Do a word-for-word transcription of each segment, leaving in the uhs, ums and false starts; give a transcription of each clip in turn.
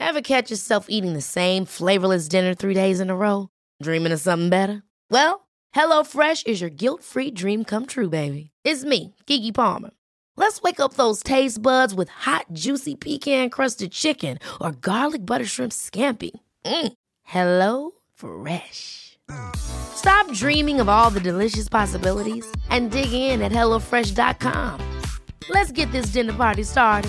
Ever catch yourself eating the same flavorless dinner three days in a row? Dreaming of something better? Well, HelloFresh is your guilt-free dream come true, baby. It's me, Keke Palmer. Let's wake up those taste buds with hot, juicy pecan-crusted chicken or garlic butter shrimp scampi. Mm. Hello Fresh. Stop dreaming of all the delicious possibilities and dig in at hello fresh dot com. Let's get this dinner party started.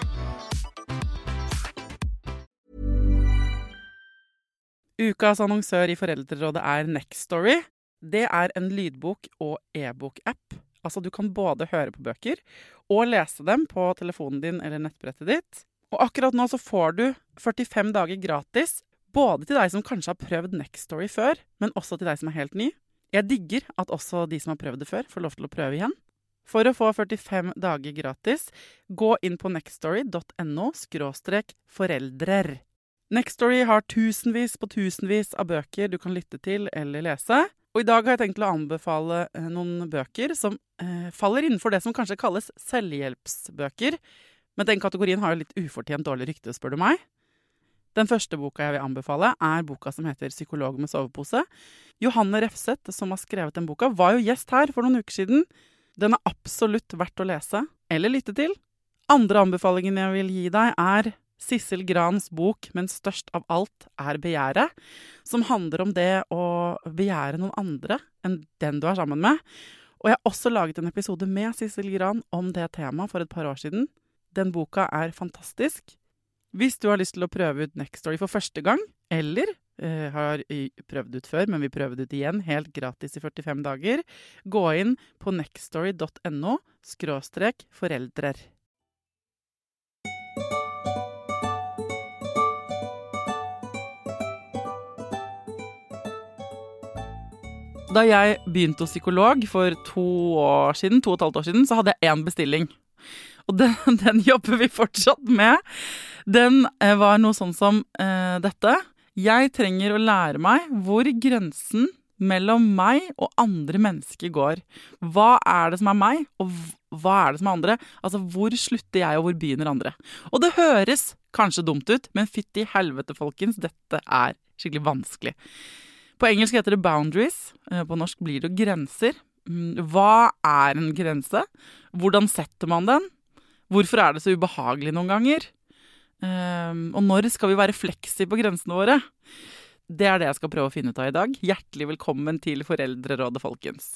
Ukas annonsør i Foreldrerådet er Nextory. Det er en lydbok- og e-bok-app. Altså, du kan både høre på bøker og lese dem på telefonen din eller nettbrettet ditt. Og akkurat nå så får du førtifem dager gratis, både til deg som kanskje har prøvd Nextory før, men også til deg som er helt ny. Jeg digger at også de som har prøvd det før får lov til å prøve igjen. For å få førtifem dager gratis, gå inn på nextory dot no skråstrek foreldrer. Nextory har tusenvis på tusenvis av bøker du kan lytte til eller lese. Og i dag har jeg tenkt å anbefale eh, noen bøker som eh, faller innenfor det som kanskje kalles selvhjelpsbøker. Men den kategorien har jo litt ufortjent dårlig rykte, spør du meg. Den første boka jeg vil anbefale er boka som heter Psykolog med sovepose. Johanne Refseth, som har skrevet den boka, var jo gjest her for noen uker siden. Den er absolutt verdt å lese eller lytte til. Andre anbefalingen jeg vil gi deg er Sissel Grans bok, men størst av alt er begjæret, som handler om det å begjære noen andre enn den du er sammen med. Og jeg har også laget en episode med Sissel Gran om det temaet for et par år siden. Den boka er fantastisk. Hvis du har lyst til å prøve ut Nextory for første gang, eller eh, har prøvd ut før, men vil prøve det ut igjen, helt gratis i førtifem dager, gå inn på nextory dot no skråstrek foreldrer. Da jeg begynte hos psykolog for to år siden, to og et halvt år siden, så hadde jeg en bestilling. Og den, den jobber vi fortsatt med. Den eh, var noe sånn som eh, dette. Jeg trenger å lære meg hvor grensen mellom meg og andre mennesker går. Hva er det som er meg, og hva er det som er andre? Altså, hvor slutter jeg, og hvor begynner andre? Og det høres kanskje dumt ut, men fytti helvete, folkens, dette er skikkelig vanskelig. På engelsk heter det boundaries, på norsk blir det grenser. Hva er en grense? Hvordan setter man den? Hvorfor er det så ubehagelig noen ganger? Og når skal vi være fleksi på grensene våre? Det er det jeg skal prøve å finne ut av i dag. Hjertelig velkommen til Foreldrerådet, folkens.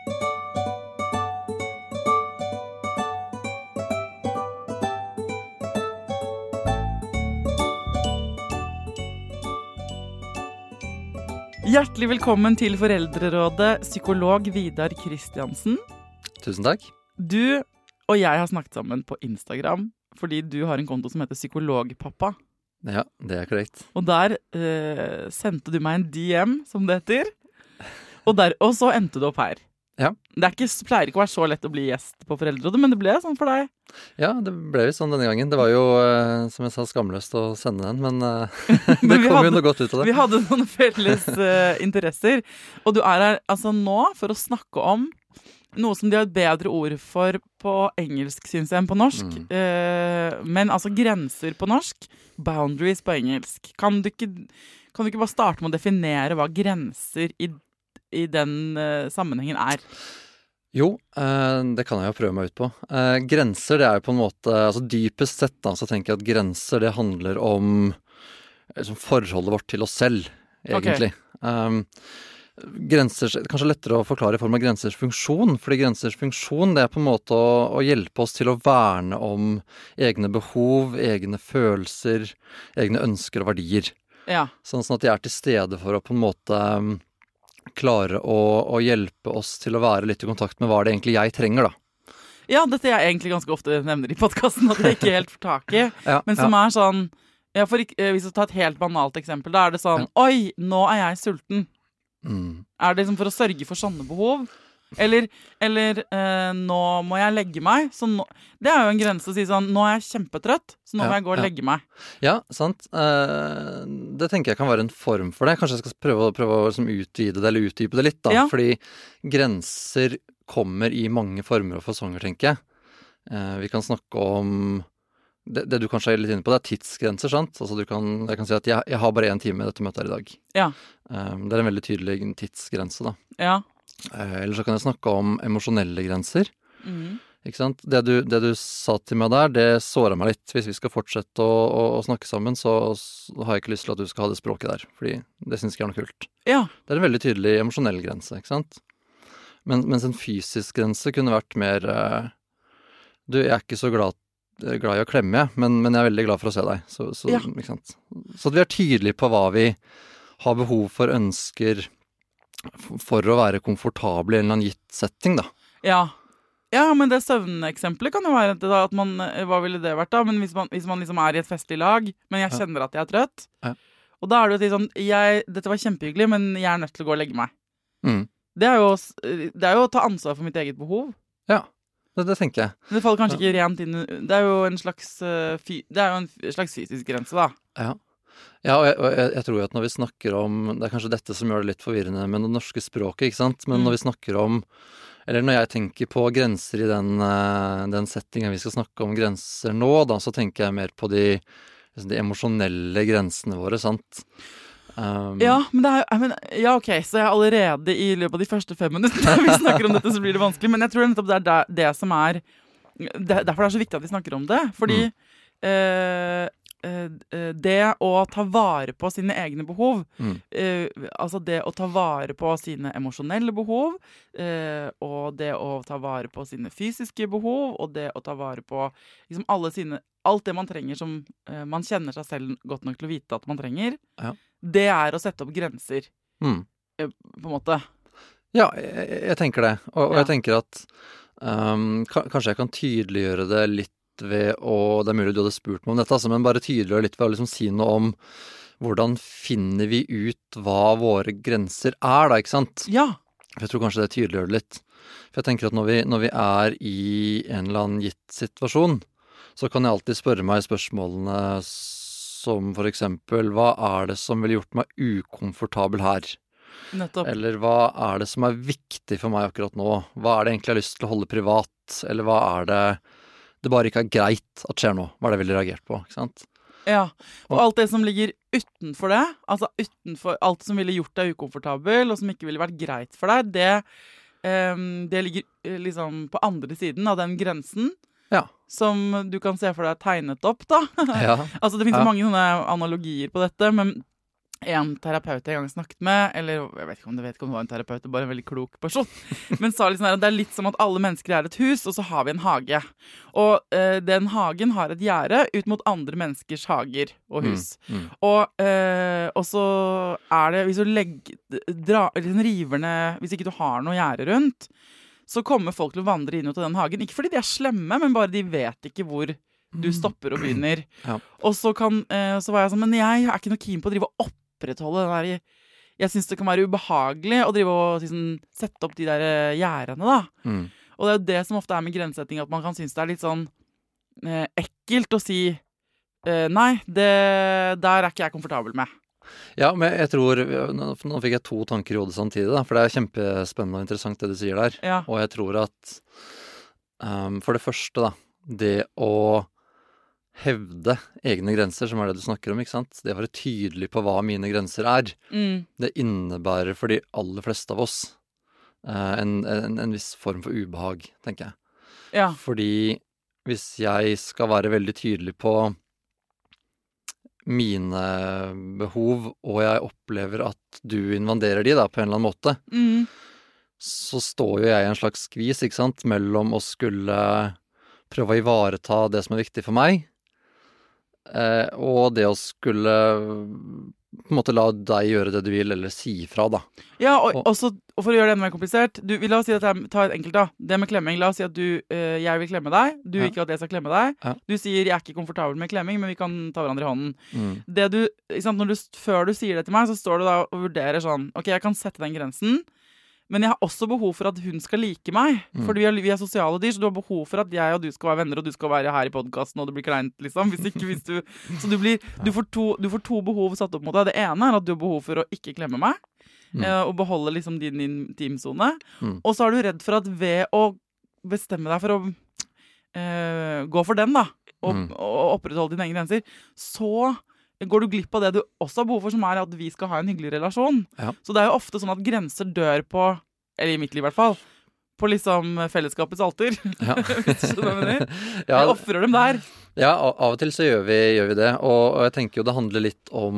Hjertelig velkommen til Foreldrerådet, psykolog Vidar Kristiansen. Tusen takk. Du og jeg har snakket sammen på Instagram, fordi du har en konto som heter Psykologpappa. Ja, det er korrekt. Og der eh, sendte du meg en D M, som det heter. Og, der, og så endte du opp her. Ja. Det er ikke, pleier ikke å være så lett å bli gjest på Foreldrerådet, men det ble sånn for deg. Ja, det ble jo sånn denne gangen. Det var jo, eh, som jeg sa, skamløst å sende den, men eh, det kom hadde, jo noe godt ut av det. Vi hadde noen felles uh, interesser, og du er her altså nå for å snakke om noe som de har et bedre ord for på engelsk, synes jeg, enn på norsk. Mm. Uh, men altså grenser på norsk, boundaries på engelsk. Kan du ikke, kan du ikke bare starte med å definere hva grenser i i den uh, sammenhengen er? Jo, eh, det kan jeg jo prøve meg ut på. Eh, grenser, det er jo på en måte, altså dypest sett da, så tenker jeg at grenser, det handler om liksom, forholdet vårt til oss selv, egentlig. Okay. Um, grenser, kanskje lettere å forklare i form av grensers funksjon, fordi grensers funksjon, det er på en måte å, å hjelpe oss til å verne om egne behov, egne følelser, egne ønsker og verdier. Ja. Sånn at de er til stede for å på en måte klare å, å hjelpe oss til å være litt i kontakt med hva det egentlig jeg trenger, da. Ja, dette jeg egentlig ganske ofte nevner i podcasten, at jeg ikke helt får tak i. Ja, men som ja. er sånn, ja, for, hvis du tar et helt banalt eksempel, da er det sånn, ja. Oi, nå er jeg sulten. Mm. Er det liksom for å sørge for sånne behov? Eller, eller eh, nå må jeg legge meg. Så nå, det er jo en grense å si sånn, nå er jeg kjempetrøtt, så nå ja, må jeg gå og ja. legge meg. Ja, sant. Eh, det tenker jeg kan være en form for det. Kanskje jeg skal prøve, prøve å liksom utvide det, eller utdype det litt, da. Ja. Fordi grenser kommer i mange former og fasonger, tenker jeg. Eh, vi kan snakke om det, det du kanskje er litt inne på, det er tidsgrenser, sant? Altså du kan, jeg kan si at jeg, jeg har bare én time i dette møtet her i dag. Ja. Um, det er en veldig tydelig tidsgrense, da. Ja. Uh, eller så kan jeg snakke om emosjonelle grenser. Mm. Ikke sant? Det du, det du sa til meg der, det såret meg litt. Hvis vi skal fortsette å, å, å snakke sammen, så, så har jeg ikke lyst til at du skal ha det språket der. Fordi det synes jeg er noe kult. Ja. Det er en veldig tydelig emosjonell grense, ikke sant? Men, mens en fysisk grense kunne vært mer uh, Du, jeg er ikke så glad, glad i å klemme, men, men jeg er veldig glad for å se deg. Så, så, Ja. ikke sant? Så at vi er tydelige på hva vi har behov for, ønsker for å være komfortable i en eller annen gitt setting, da. Ja. Ja, men det søvneksempelet kan jo være da, at man, hva ville det vært da? Men hvis man, hvis man liksom er i et festlig lag, men jeg kjenner at jeg er trøtt, Ja. og da er det jo sånn, jeg, dette var kjempehyggelig, men jeg er nødt til å gå og legge meg. Mm. Det er jo, det er jo å ta ansvar for mitt eget behov. Ja, det, det tenker jeg. Men det faller kanskje ikke rent inn, det er jo en slags, uh, fy, det er jo en slags fysisk grense da. Ja. Ja, og jeg, og jeg, jeg tror jo at når vi snakker om, det er kanskje dette som gjør det litt forvirrende med det norske språket, ikke sant? Men Mm. når vi snakker om, eller når jeg tenker på grenser i den, eh, den settingen vi skal snakke om grenser nå, da, så tenker jeg mer på de, liksom de emosjonelle grensene våre, sant? Um, Ja, men det er jo, men, ja, ok, så jeg er allerede i løpet av de første fem minuttene vi snakker om dette, så blir det vanskelig, men jeg tror nettopp det er det, det som er, det, derfor det er så viktig at vi snakker om det, fordi eh, eh, det å ta vare på sine egne behov, Mm. eh, altså det å ta vare på sine emosjonelle behov, eh, og det å ta vare på sine fysiske behov, og det å ta vare på liksom alle sine, alt det man trenger som eh, man kjenner seg selv godt nok til å vite at man trenger, Ja. det er å sette opp grenser, Mm. eh, på en måte. Ja, jeg, jeg tenker det. Og, og Ja. jeg tenker at um, ka- kanskje jeg kan tydeliggjøre det litt ved å, det er mulig du hadde spurt meg om dette, altså, men bare tydeliggjøre litt ved å liksom si noe om hvordan finner vi ut hva våre grenser er, da, ikke sant? Ja, For jeg tror kanskje det tydeliggjør det litt. For jeg tenker at når vi, når vi er i en eller annen gitt situasjon, så kan jeg alltid spørre meg spørsmålene som for eksempel, hva er det som ville gjort meg ukomfortabel her? nettopp. Eller hva er det som er viktig for meg akkurat nå? Hva er det egentlig jeg har lyst til å holde privat? Eller hva er det det bare ikke er greit at skjer nå? Hva er det jeg ville reagert på, ikke sant? Ja, og alt det som ligger utenfor det, altså utenfor alt som ville gjort deg ukomfortabel, og som ikke ville vært greit for deg, det, em, det ligger eh, liksom på andre siden av den grensen, Ja. som du kan se for deg tegnet opp, da. Ja. Altså, det finnes Ja. jo mange sånne analogier på dette, men en terapeut jeg en gang snakket med, eller jeg vet ikke om det vet ikke om det var en terapeut, det er bare en veldig klok person, men sa litt sånn her, at det er litt som at alle mennesker er et hus, og så har vi en hage. Og eh, den hagen har et gjerde ut mot andre menneskers hager og hus. Mm, mm. Og, eh, og så er det, hvis du legger, dra, liksom river ned, hvis ikke du har noe gjerde rundt, så kommer folk til å vandre inn ut av den hagen. Ikke fordi de er slemme, men bare de vet ikke hvor du stopper og begynner. Ja. Og så, kan, eh, så var jeg sånn, men jeg er ikke noe keen på å drive og opprettholde den der, jeg synes det kan være ubehagelig å drive og liksom, sette opp de der eh, gjerdene da. Mm. Og det er jo det som ofte er med grensesetting, at man kan synes det er litt sånn eh, ekkelt å si eh, nei, det der er ikke jeg komfortabel med. Ja, men jeg tror, nå, nå fikk jeg to tanker i hodet samtidig, da, for det er kjempespennende og interessant det du sier der. Ja. Og jeg tror at um, for det første da, det å hevde egne grenser, som er det du snakker om, ikke sant? Det å være tydelig på hva mine grenser er, Mm. det innebærer for de aller fleste av oss eh, en, en, en viss form for ubehag, tenker jeg. Ja. Fordi hvis jeg skal være veldig tydelig på mine behov, og jeg opplever at du invaderer de da, på en eller annen måte, Mm. så står jo jeg i en slags skvis, ikke sant, mellom å skulle prøve å ivareta det som er viktig for meg, eh, og det å skulle på en måte la deg gjøre det du vil, eller si ifra, da. Ja, og, Og- også, og for å gjøre det enda mer komplisert, du, la oss si at jeg tar et enkelt da, det med klemming, la oss si at du, eh, jeg vil klemme deg, du vil Ja. ikke at jeg skal klemme deg, Ja. du sier jeg er ikke komfortabel med klemming, men vi kan ta hverandre i hånden. Mm. Det du, ikke sant, når du, før du sier det til meg, så står du da og vurderer sånn, ok, jeg kan sette den grensen, men jeg har også behov for at hun skal like meg, Mm. fordi vi er, vi er sosiale dyr, så du har behov for at jeg og du skal være venner, og du skal være her i podcasten, og det blir kleint, liksom, hvis ikke, hvis du, så du blir, du får to, du får to behov satt opp mot deg. Det ene er at du har behov for å ikke klemme meg, Mm. eh, og beholde liksom din intimzone, Mm. og så er du redd for at ved å bestemme deg for å uh, gå for den da, og, mm. og opprettholde dine egne grenser, så går du glipp av det du også har behov for, som er at vi skal ha en hyggelig relasjon. Ja. Så det er jo ofte sånn at grenser dør på, eller i mitt liv i hvert fall, på liksom fellesskapets alter. Ja. Hvis du skjønner hva jeg mener. Ja. Jeg offrer dem der. Ja, av og til så gjør vi, gjør vi det, og, og jeg tenker jo det handler litt om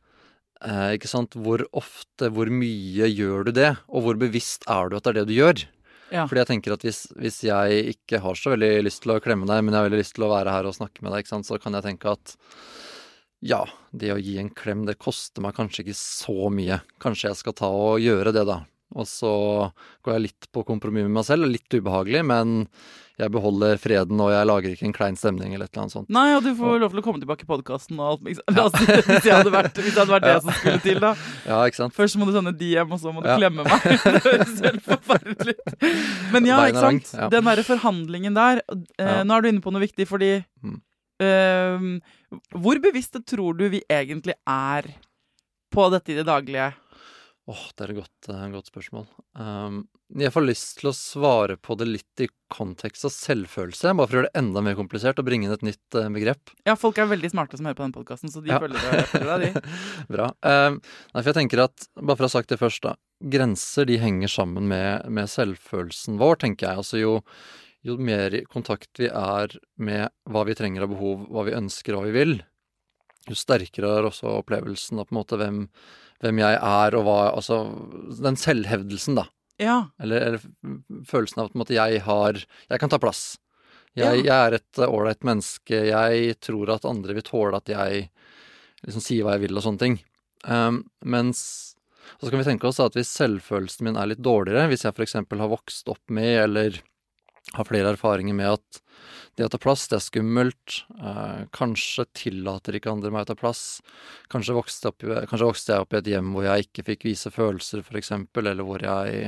eh, ikke sant, hvor ofte, hvor mye gjør du det, og hvor bevisst er du at det er det du gjør. Ja. Fordi jeg tenker at hvis, hvis jeg ikke har så veldig lyst til å klemme deg, men jeg har veldig lyst til å være her og snakke med deg, ikke sant, så kan jeg tenke at ja, det å gi en klem, det koster meg kanskje ikke så mye. Kanskje jeg skal ta og gjøre det da. Og så går jeg litt på kompromiss med meg selv, litt ubehagelig, men jeg beholder freden, og jeg lager ikke en klein stemning eller et eller annet sånt. Nei, og du får lov til å komme tilbake i podcasten og alt. Ja. Hvis jeg hadde vært, hvis det hadde vært ja. det som skulle til da. Ja, ikke sant. Først må du sende D M, og så må du ja. klemme meg. Det høres helt forferdelig. Men ja, ikke sant? Ja. Den der forhandlingen der, eh, ja. nå er du inne på noe viktig, fordi mm. eh, hvor bevisste tror du vi egentlig er på dette i det daglige? Åh, oh, det er et godt, uh, godt spørsmål. Um, jeg får lyst til å svare på det litt i kontekst av selvfølelse, bare for å gjøre det enda mer komplisert og bringe inn et nytt uh, begrep. Ja, folk er veldig smarte som hører på den podcasten, så de ja. følger, det, følger deg, de. Bra. Um, nei, for jeg tenker at, bare for å ha sagt det først da, grenser de henger sammen med, med selvfølelsen vår, tenker jeg. Altså jo, jo mer i kontakt vi er med hva vi trenger av behov, hva vi ønsker og hva vi vil, jo sterkere er også opplevelsen av på en måte hvem hvem jeg er, og hva, altså, den selvhevdelsen da. Ja. Eller, eller følelsen av at på en måte, jeg har, jeg kan ta plass. Jeg, ja. jeg er et ålreit menneske, jeg tror at andre vil tåle at jeg liksom sier hva jeg vil og sånne ting. Um, mens, så kan vi tenke oss at hvis selvfølelsen min er litt dårligere, hvis jeg for eksempel har vokst opp med, eller har flere erfaringer med at det å ta plass, det er skummelt, eh, kanskje tillater ikke andre meg å ta plass, kanskje vokste, opp, kanskje vokste jeg opp i et hjem hvor jeg ikke fikk vise følelser for eksempel, eller hvor jeg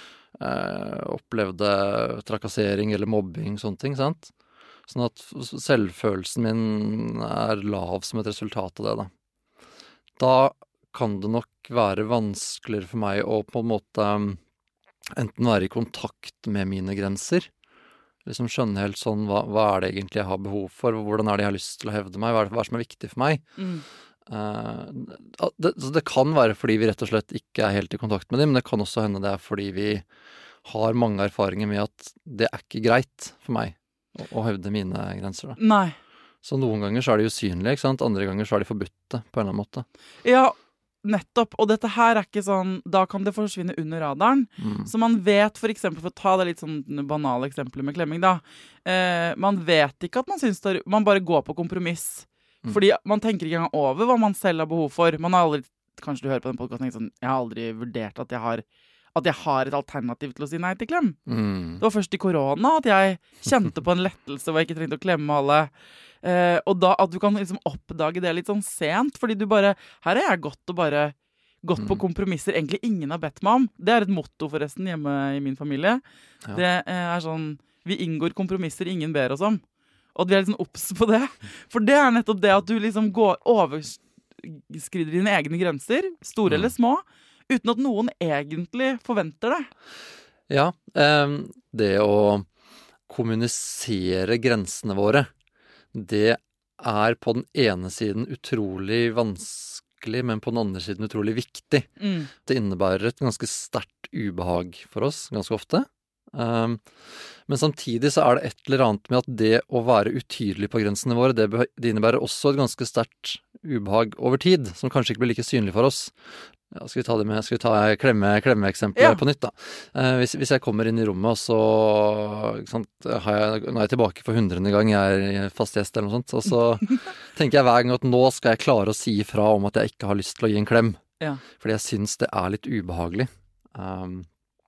eh, opplevde trakassering eller mobbing, sånne ting, sant? Sånn at selvfølelsen min er lav som et resultat av det da. Da kan det nok være vanskeligere for meg å på en måte enten være i kontakt med mine grenser, liksom skjønne helt sånn, hva, hva er det egentlig jeg har behov for, hvordan er det jeg har lyst til å hevde meg, hva er det, hva er det som er viktig for meg. Mm. Uh, det, så det kan være fordi vi rett og slett ikke er helt i kontakt med dem, men det kan også hende det er fordi vi har mange erfaringer med at det er ikke greit for meg å, å hevde mine grenser. Da. Nei. Så noen ganger så er de usynlige, ikke sant? Andre ganger så er de forbudte på en eller annen måte. Ja, nettopp, og dette her er ikke sånn, da kan det forsvinne under radaren. Mm. Så man vet, for eksempel, for å ta det litt sånn banale eksempler med klemming da, eh, man vet ikke at man synes det, man bare går på kompromiss. Mm. Fordi man tenker ikke engang over hva man selv har behov for. Man har aldri, kanskje du hører på den podcasten, sånn, jeg har aldri vurdert at jeg har, at jeg har et alternativ til å si nei til klem. Mm. Det var først i korona at jeg kjente på en lettelse hvor jeg ikke trengte å klemme alle. Uh, og da at du kan liksom oppdage det litt sånn sent, fordi du bare, her er jeg gått og bare gått mm. på kompromisser egentlig ingen har bedt meg om. Det er et motto forresten hjemme i min familie. Ja. Det uh, er sånn, vi inngår kompromisser ingen ber oss om. Og at vi er litt sånn obs på det. For det er nettopp det at du liksom går, overskrider dine egne grenser, store mm. eller små, uten at noen egentlig forventer det. Ja, um, det å kommunisere grensene våre, det er på den ene siden utrolig vanskelig, men på den andre siden utrolig viktig. Mm. Det innebærer et ganske sterkt ubehag for oss, ganske ofte. Um, men samtidig så er det et eller annet med at det å være utydelig på grensene våre, det, det innebærer også et ganske sterkt ubehag over tid, som kanskje ikke blir like synlig for oss. Ja, skal vi ta det med, skal vi ta klemme, klemmeeksempler ja. på nytt da. Eh, hvis, hvis jeg kommer inn i rommet, og så ikke sant, har jeg, nå er jeg tilbake for hundrende gang, jeg er fast gjest eller noe sånt, og så tenker jeg hver gang at nå skal jeg klare å si ifra om at jeg ikke har lyst til å gi en klem. Ja. Fordi jeg synes det er litt ubehagelig. Um,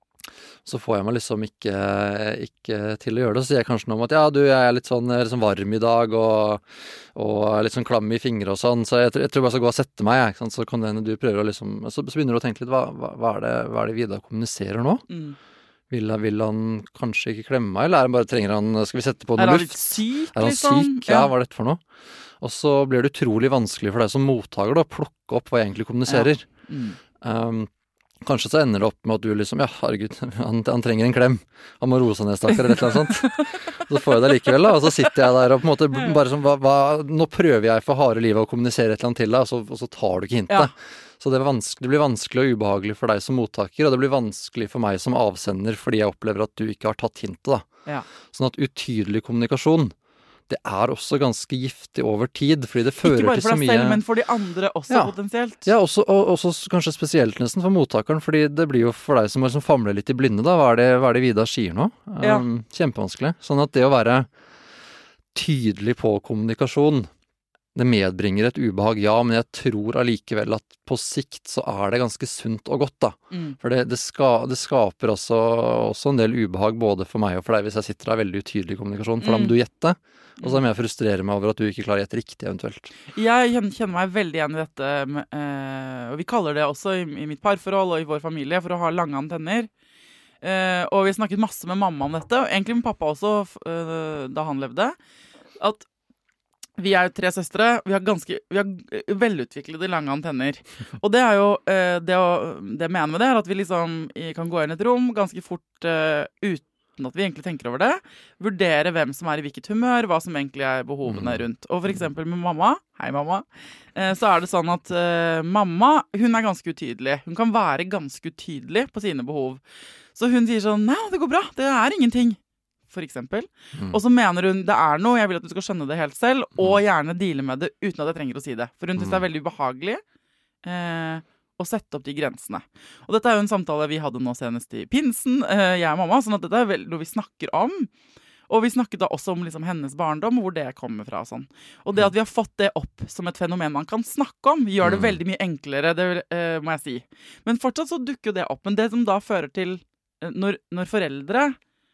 så får jeg meg liksom ikke, ikke til å gjøre det. Så sier jeg kanskje noe om at ja, du, jeg er litt sånn, litt sånn varm i dag, og, og litt sånn klam i fingre og sånn, så jeg, jeg tror bare jeg skal gå og sette meg, jeg, så kan det hende du prøver å liksom, så, så begynner du å tenke litt, hva, hva, hva er det, hva er det Vidar kommuniserer nå? Mm. Vil, vil han kanskje ikke klemme meg, eller er han bare, trenger han, skal vi sette på noe luft? Er han litt syk, er han liksom? Syk? Ja, hva er dette for noe? Og så blir det utrolig vanskelig for deg som mottaker da, å plukke opp hva jeg egentlig kommuniserer. Ja. Mm. Um, kanskje så ender det opp med at du liksom, ja, herregud, han, han trenger en klem. Han må roe seg ned, stakkar, eller et eller annet sånt. Så får jeg det likevel, da. Og så sitter jeg der og på en måte bare sånn, hva, hva, nå prøver jeg for harde livet å kommunisere et eller annet til deg, og så, og så tar du ikke hintet. Ja. Så det, det blir vanskelig og ubehagelig for deg som mottaker, og det blir vanskelig for meg som avsender, fordi jeg opplever at du ikke har tatt hintet, da. Ja. Sånn at utydelig kommunikasjon, det er også ganske giftig over tid, fordi det fører til så mye... Ikke bare for deg selv, men for de andre også, ja. Potensielt. Ja, også, og, også kanskje spesielt nesten for mottakeren, fordi det blir jo for deg som liksom famler litt i blinde, da. Hva er det, hva er det Vidar sier nå? Ja. Um, kjempevanskelig. Sånn at det å være tydelig på kommunikasjon, det medbringer et ubehag, ja, men jeg tror allikevel at på sikt så er det ganske sunt og godt, da. Mm. For det, det, ska, det skaper også, også en del ubehag både for meg og for deg hvis jeg sitter der veldig utydelig i kommunikasjon, for mm. da må du gjette. Og så må jeg frustrere meg over at du ikke klarer å gjette riktig eventuelt. Jeg kjenner meg veldig igjen i dette, med, eh, og vi kaller det også i, i mitt parforhold og i vår familie for å ha lange antenner. Eh, og vi har snakket masse med mamma om dette, og egentlig med pappa også eh, da han levde, at vi er jo tre søstre, vi har ganske vi har velutviklede lange antenner. Og det er jo, eh, det, å, det jeg mener med det er at vi liksom kan gå inn i et rom ganske fort eh, uten at vi egentlig tenker over det, vurdere hvem som er i hvilket humør, hva som egentlig er behovene rundt. Og for eksempel med mamma, hei mamma, eh, så er det sånn at eh, mamma, hun er ganske utydelig. Hun kan være ganske utydelig på sine behov. Så hun sier sånn, nei, det går bra, det er ingenting, for eksempel. Mm. Og så mener hun, det er noe, jeg vil at du skal skjønne det helt selv, og gjerne deale med det uten at jeg trenger å si det. For hun synes det er veldig ubehagelig. Eh, å sette opp de grensene. Og dette er jo en samtale vi hadde nå senest i pinsen, eh, jeg og mamma, sånn at dette er vel noe vi snakker om. Og vi snakket da også om liksom hennes barndom, og hvor det kommer fra og sånn. Og det at vi har fått det opp som et fenomen man kan snakke om, gjør det veldig mye enklere, det eh, må jeg si. Men fortsatt så dukker jo det opp. Men det som da fører til, eh, når, når foreldre,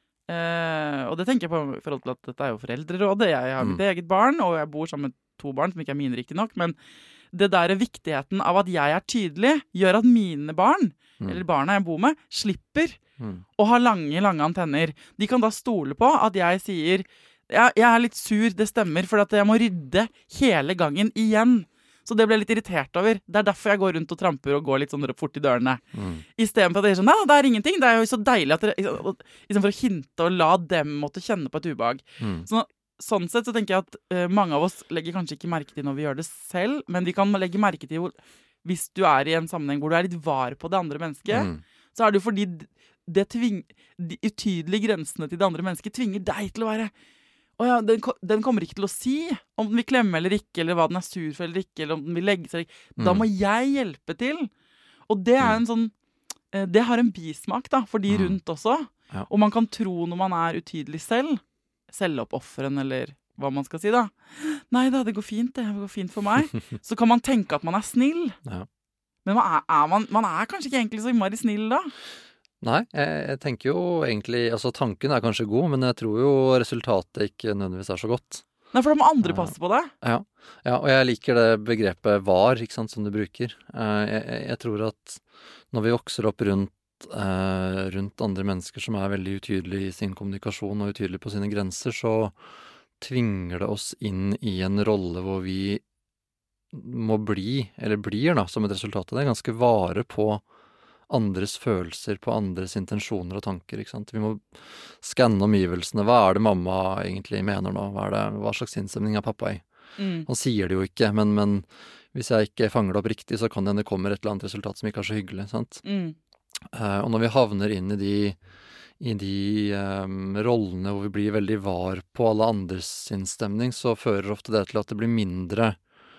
eh, og det tenker jeg på i forhold til at dette er jo foreldrerådet, jeg har mitt mm. eget barn, og jeg bor sammen med to barn som ikke er mine riktig nok, men det der viktigheten av at jeg er tydelig, gjør at mine barn, mm. eller barna jeg bor med, slipper mm. å ha lange, lange antenner. De kan da stole på at jeg sier, jeg, jeg er litt sur, det stemmer, for at jeg må rydde hele gangen igjen. Så det ble jeg litt irritert over. Det er derfor jeg går rundt og tramper og går litt sånn fort i dørene. Mm. I stedet for at jeg er sånn, nei, det er ingenting. Det er jo så deilig at dere, i stedet for å hinte og la dem måtte kjenne på et ubehag. Mm. Så sånn sett så tenker jeg at uh, mange av oss legger kanskje ikke merke til når vi gjør det selv, men vi kan legge merke til hvor, hvis du er i en sammenheng hvor du er litt var på det andre mennesket, mm. så er det jo fordi det tving, de utydelige grensene til det andre mennesket tvinger deg til å være å ja, den, den kommer ikke til å si om den vil klemme eller ikke, eller hva den er sur for eller ikke, eller om den vil legge seg. Mm. Da må jeg hjelpe til. Og det er en sånn uh, det har en bismak da, for de rundt også. Ja. Og man kan tro når man er utydelig selv, selvoppofren, eller hva man skal si da. Nei da, det går fint, det går fint for meg. Så kan man tenke at man er snill. Ja. Men man er, er man, man er kanskje ikke egentlig så innmari snill da. Nei, jeg, jeg tenker jo egentlig, altså tanken er kanskje god, men jeg tror jo resultatet ikke nødvendigvis er så godt. Nei, for da må andre passe på det. Ja, ja, og jeg liker det begrepet var, ikke sant, som du bruker. Jeg, jeg, jeg tror at når vi vokser opp rundt Uh, rundt andre mennesker som er veldig utydelige i sin kommunikasjon og utydelige på sine grenser, så tvinger det oss inn i en rolle hvor vi må bli, eller blir da, som et resultat av det, ganske vare på andres følelser, på andres intensjoner og tanker, ikke sant? Vi må skanne omgivelsene. Hva er det mamma egentlig mener nå? Hva, er det, hva slags innstemning er pappa i? Mm. Han sier det jo ikke, men, men hvis jeg ikke fanger det opp riktig, så kan det hende kommer et eller annet resultat som ikke er så hyggelig, sant? Mm. Uh, og når vi havner inn i de, i de um, rollene hvor vi blir veldig var på alle andres innstemning, så fører ofte det til at det blir mindre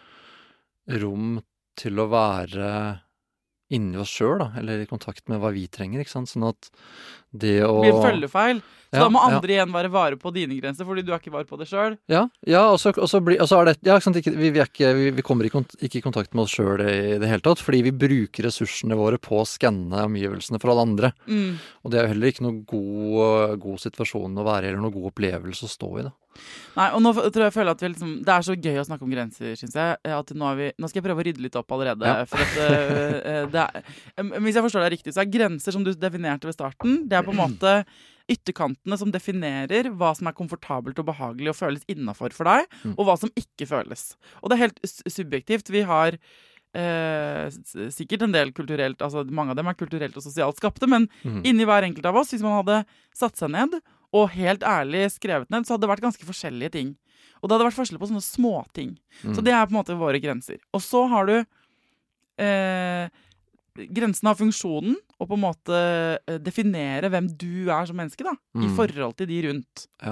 rom til å være inni oss selv, da, eller i kontakt med hva vi trenger, ikke sant? Sånn at det å... Det blir følgefeil. Så ja, da må andre ja. igjen være vare på dine grenser, fordi du er ikke vare på det selv. Ja, ja og, så, og, så bli, og så er det... Ja, ikke sant? Ikke, vi, vi, er ikke, vi, vi kommer i kont- ikke i kontakt med oss selv i det hele tatt, fordi vi bruker ressursene våre på å skanne omgivelsene for alle andre. Mm. Og det er jo heller ikke noe god, god situasjon å være i, eller noe god opplevelse å stå i, da. Nei, og nå tror jeg jeg føler at vi liksom, det er så gøy å snakke om grenser, synes jeg, at nå, er vi, nå skal jeg prøve å rydde litt opp allerede, ja. For at uh, det er, hvis jeg forstår deg riktig, så er grenser som du definerte ved starten, det er på en måte ytterkantene som definerer hva som er komfortabelt og behagelig og føles innenfor for deg, mm. og hva som ikke føles. Og det er helt subjektivt. Vi har eh, s- sikkert en del kulturelt, altså mange av dem er kulturelt og sosialt skapte, men Mhm. inni hver enkelt av oss, hvis man hadde satt seg ned og helt ærlig skrevet ned, så hadde det vært ganske forskjellige ting. Og det hadde vært forskjell på sånne småting. Mm. Så det er på en måte våre grenser. Og så har du eh, Grensen har funksjonen å på en måte eh, definere hvem du er som menneske, da, i Mm. forhold til de rundt. Ja.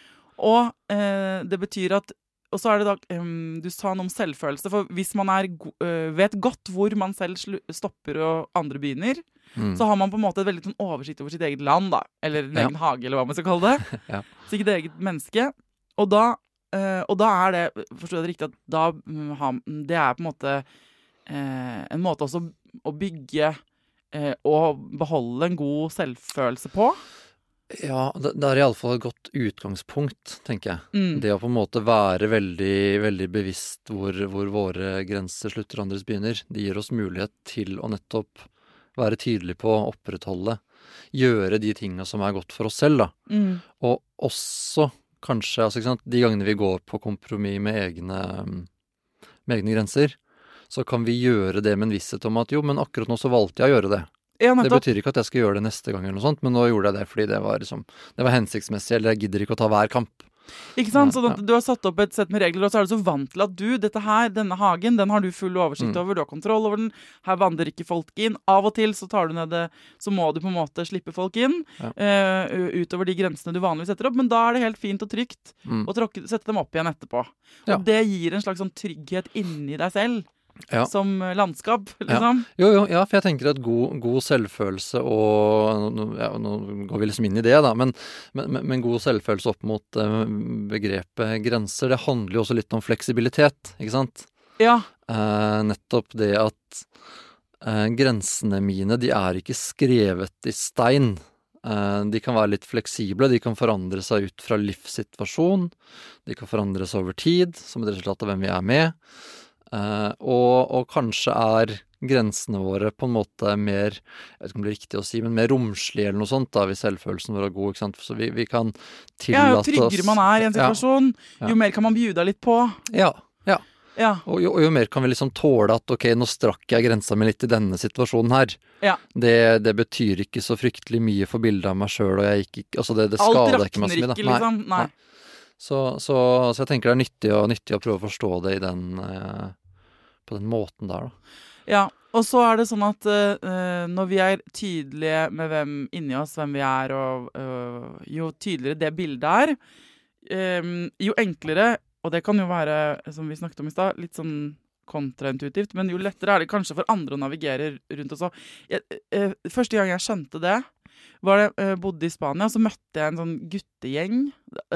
Og eh, det betyr at Og så er det da em, Du sa noe om selvfølelse, for hvis man er, go- eh, vet godt hvor man selv slu, stopper og andre begynner, Mm. så har man på en måte et veldig sånn oversikt over sitt eget land, da. Eller en Ja. egen hage, eller hva man skal kalle det. Ja. Sikkert eget menneske. Og da, eh, og da er det, forstår jeg det riktig, at da mm, har, det er på en måte eh, en måte også å bygge eh, og beholde en god selvfølelse på. Ja, det, det er iallfall et godt utgangspunkt, tenker jeg. Mm. Det å på en måte være veldig, veldig bevisst hvor, hvor våre grenser slutter og andres begynner, det gir oss mulighet til å nettopp være tydelig på å opprettholde, gjøre de tingene som er godt for oss selv, da. Mm. Og også kanskje, altså, ikke sant, de gangene vi går på kompromiss med egne, med egne grenser, så kan vi gjøre det med en visshet om at jo, men akkurat nå så valgte jeg å gjøre det. Ja, Det nettopp. betyr ikke at jeg skal gjøre det neste gang eller noe sånt, men nå gjorde jeg det fordi det var, liksom, det var hensiktsmessig, eller jeg gidder ikke å ta hver kamp. Ikke sant? Ja, Sånn at du har satt opp et sett med regler, og så er du så vant til at du, dette her, denne hagen, den har du full oversikt Mm. over, du har kontroll over den, her vandrer ikke folk inn. Av og til så tar du ned det, så må du på en måte slippe folk inn, Ja. eh, utover de grensene du vanligvis setter opp, men da er det helt fint og trygt Mm. å tråkke, sette dem opp igjen etterpå. Ja. Og det gir en slags sånn trygghet inni deg selv, Ja. som eh, landskap, liksom. Jo, jo, ja, for jeg tenker at god, god selvfølelse og nå, ja, nå går vi liksom inn i det, da, men, men, men- men god selvfølelse opp mot eh, begrepet grenser, det handler jo også litt om fleksibilitet, ikke sant? Ja. Eh, nettopp det at eh, grensene mine, de er ikke skrevet i stein. Eh, de kan være litt fleksible, de kan forandre seg ut fra livssituasjon, de kan forandre seg over tid, som et resultat av hvem vi er med. Eh, og, og kanskje er grensene våre på en måte mer, jeg vet ikke om det er riktig å si, men mer romslige eller noe sånt, da, hvis selvfølelsen vår er god, ikke sant? Så vi, vi kan Ja, jo tillate oss... tryggere man er i en situasjon, Ja. jo mer kan man bjuda litt på. Ja, ja. Ja. Og jo, og jo mer kan vi liksom tåle at ok, nå strakk jeg grensa mi litt i denne situasjonen her. Ja. Det, det betyr ikke så fryktelig mye for bildet av meg sjøl, og jeg gikk ikke Altså, det, det Alt skader ikke meg rakner så mye, da. ikke, liksom. Nei. Så, så, så jeg tenker det er nyttig, og, nyttig å prøve å forstå det i den eh, på den måten der, da. Ja, og så er det sånn at eh, når vi er tydelige med hvem inni oss, hvem vi er, og eh, jo tydeligere det bildet er, eh, jo enklere, og det kan jo være, som vi snakket om i stad, litt sånn kontraintuitivt, men jo lettere er det kanskje for andre å navigere rundt oss. Jeg, eh, første gang jeg skjønte det, var det jeg bodde i Spania, så møtte jeg en sånn guttegjeng.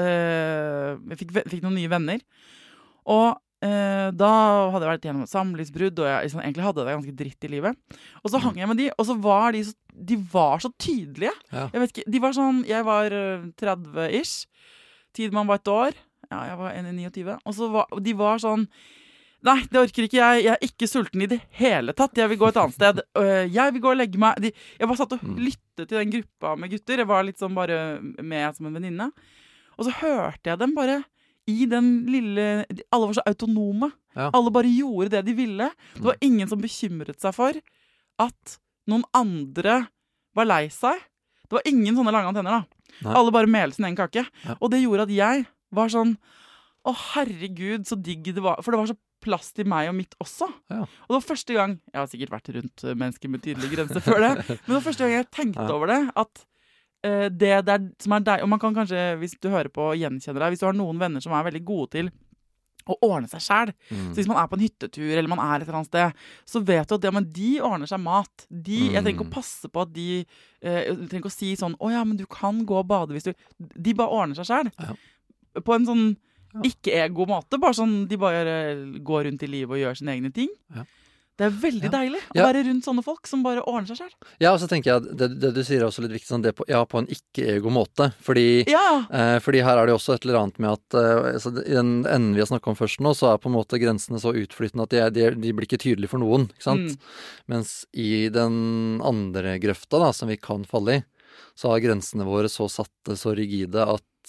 Eh, jeg fikk, fikk noen nye venner. Og Eh, da hadde jeg vært gjennom et samlivsbrudd, og jeg liksom, egentlig hadde det ganske dritt i livet. Og så hang jeg med de, og så var de så, de var så tydelige. Ja. Jeg vet ikke, de var sånn, jeg var eh, tretti-ish, Tidemann var et år, ja, jeg var tjueen, og så var, og de var sånn, nei, det orker ikke jeg, jeg er ikke sulten i det hele tatt, jeg vil gå et annet sted, Øh, jeg vil gå og legge meg, de, jeg bare satt og Mm. lyttet til den gruppa med gutter, jeg var litt sånn bare med som en venninne, og så hørte jeg dem bare, i den lille, alle var så autonome. Ja. Alle bare gjorde det de ville. Det var ingen som bekymret seg for at noen andre var lei seg. Det var ingen sånne lange antenner da. Nei. Alle bare melte sin egen kake. Ja. Og det gjorde at jeg var sånn, å herregud, så digg det var. For det var så plass til meg og mitt også. Ja. Og det var første gang, jeg har sikkert vært rundt mennesker med tydelige grenser før det, men det var første gang jeg tenkte Ja. over det, at Uh, det der som er deg, og man kan kanskje, hvis du hører på, gjenkjenne deg, hvis du har noen venner som er veldig gode til å ordne seg selv, Mm. så hvis man er på en hyttetur, eller man er et eller annet sted, så vet du at ja, men de ordner seg mat. De, jeg trenger ikke Mm. å passe på at de, uh, jeg trenger ikke å si sånn, å ja, men du kan gå og bade hvis du, de bare ordner seg selv. Ja. På en sånn Ja. ikke-ego måte, bare sånn, de bare går rundt i livet og gjør sine egne ting. Ja. Det er veldig Ja. deilig å Ja. være rundt sånne folk som bare ordner seg selv. Ja, og så tenker jeg at det, det du sier er også litt viktig, sånn det på, ja, på en ikke-ego-måte. Fordi, Ja, eh, fordi her er det jo også et eller annet med at eh, altså, i den enden vi har snakket om først nå, så er på en måte grensene så utflytende at de, er, de, er, de blir ikke tydelige for noen, ikke sant? Mm. Mens i den andre grøfta da, som vi kan falle i, så er grensene våre så satte, så rigide at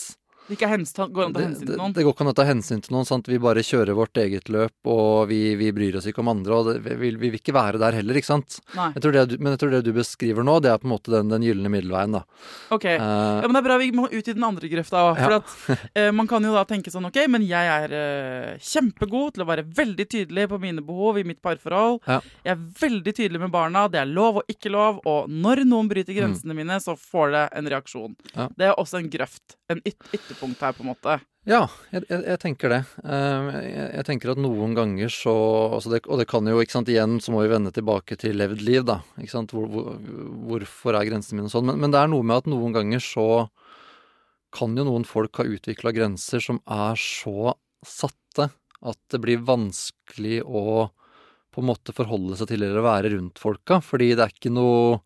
Det ikke er hens, går an å ta hensyn til noen. Det, det går ikke an å ta hensyn til noen, sant? Vi bare kjører vårt eget løp, og vi, vi bryr oss ikke om andre, og det, vi, vi vil ikke være der heller, ikke sant? Nei. Jeg tror det, men jeg tror det du beskriver nå, det er på en måte den, den gyllene middelveien, da. Ok, uh, ja, men det er bra vi må ut i den andre grøfta også, for ja. at uh, man kan jo da tenke sånn, ok, men jeg er uh, kjempegod til å være veldig tydelig på mine behov i mitt parforhold. Ja. Jeg er veldig tydelig med barna, det er lov og ikke lov, og når noen bryter grensene mm. mine, så får det en reaksjon. Ja. Det er også en grøft, en yt ytterpunkt her på en måte. Ja, jeg, jeg, jeg tenker det. Uh, jeg, jeg tenker at noen ganger så, altså det, og det kan jo, ikke sant, igjen så må vi vende tilbake til levd liv da, ikke sant, hvor, hvor, hvorfor er grensene mine sånn, men, men det er noe med at noen ganger så kan jo noen folk ha utviklet grenser som er så satte at det blir vanskelig å på en måte forholde seg til eller være rundt folka, fordi det er ikke noe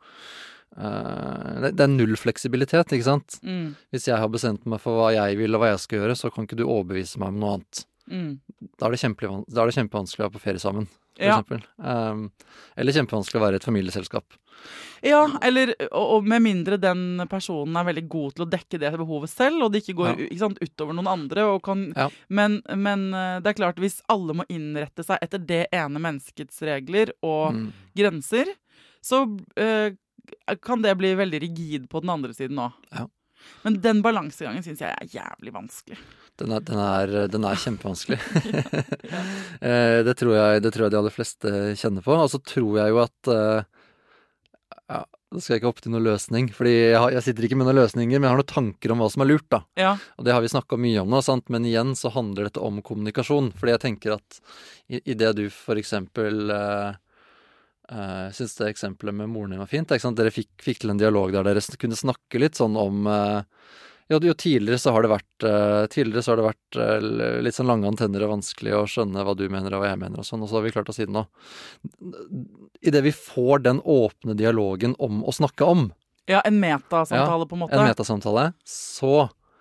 Uh, det er null fleksibilitet, ikke sant? Mm. Hvis jeg har bestemt meg for hva jeg vil og hva jeg skal gjøre, så kan ikke du overbevise meg om noe annet. Mm. Da er det kjempevanskelig, da er det kjempevanskelig å være på ferie sammen, for ja. eksempel. Um, eller kjempevanskelig å være i et familieselskap. Ja, eller og, og med mindre den personen er veldig god til å dekke det behovet selv, og det ikke går ja. ikke sant, utover noen andre. Og kan, ja. men, men det er klart, hvis alle må innrette seg etter det ene menneskets regler og mm. grenser, så uh, kan det bli veldig rigid på den andre siden nå. Ja. Men den balansegangen synes jeg er jævlig vanskelig. Den er, den er, den er kjempevanskelig. ja. det, tror jeg, det tror jeg de aller fleste kjenner på. Og så tror jeg jo at ja, da skal jeg ikke opp til noen løsning, fordi jeg, har, jeg sitter ikke med noen løsninger, men jeg har noen tanker om hva som er lurt da. Ja. Og det har vi snakket mye om nå, sant? Men igjen så handler dette om kommunikasjon, fordi jeg tenker at i, i det du for eksempel uh, Uh, jeg synes det eksempelet med moren din var fint, ikke sant? Dere fikk, fikk til en dialog der dere kunne snakke litt sånn om uh, jo, jo tidligere så har det vært uh, tidligere så har det vært uh, litt sånn lange antenner og vanskelig å skjønne hva du mener og hva jeg mener og sånn, og så har vi klart å si det nå. I det vi får den åpne dialogen om å snakke om, ja, en metasamtale ja, på en måte, en metasamtale, så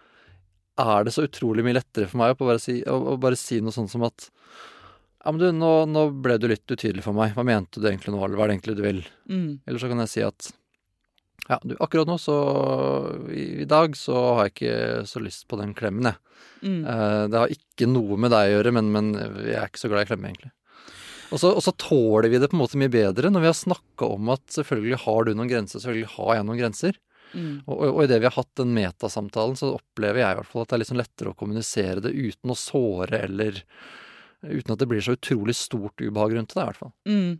er det så utrolig mye lettere for meg å bare si, å, å bare si noe sånt som at ja, men du, nå, nå ble du litt utydelig for meg. Hva mente du egentlig nå, eller hva er det egentlig du vil? Mm. Eller så kan jeg si at ja, du, akkurat nå så i, i dag så har jeg ikke så lyst på den klemmen, jeg. Mm. Uh, det har ikke noe med deg å gjøre, men, men jeg er ikke så glad i klemme, egentlig. Og så, og så tåler vi det på en måte mye bedre når vi har snakket om at selvfølgelig har du noen grenser, selvfølgelig har jeg noen grenser. Mm. Og, og, og i det vi har hatt den metasamtalen, så opplever jeg i hvert fall at det er litt sånn lettere å kommunisere det uten å såre eller uten at det blir så utrolig stort ubehag rundt det, i hvert fall. Mm.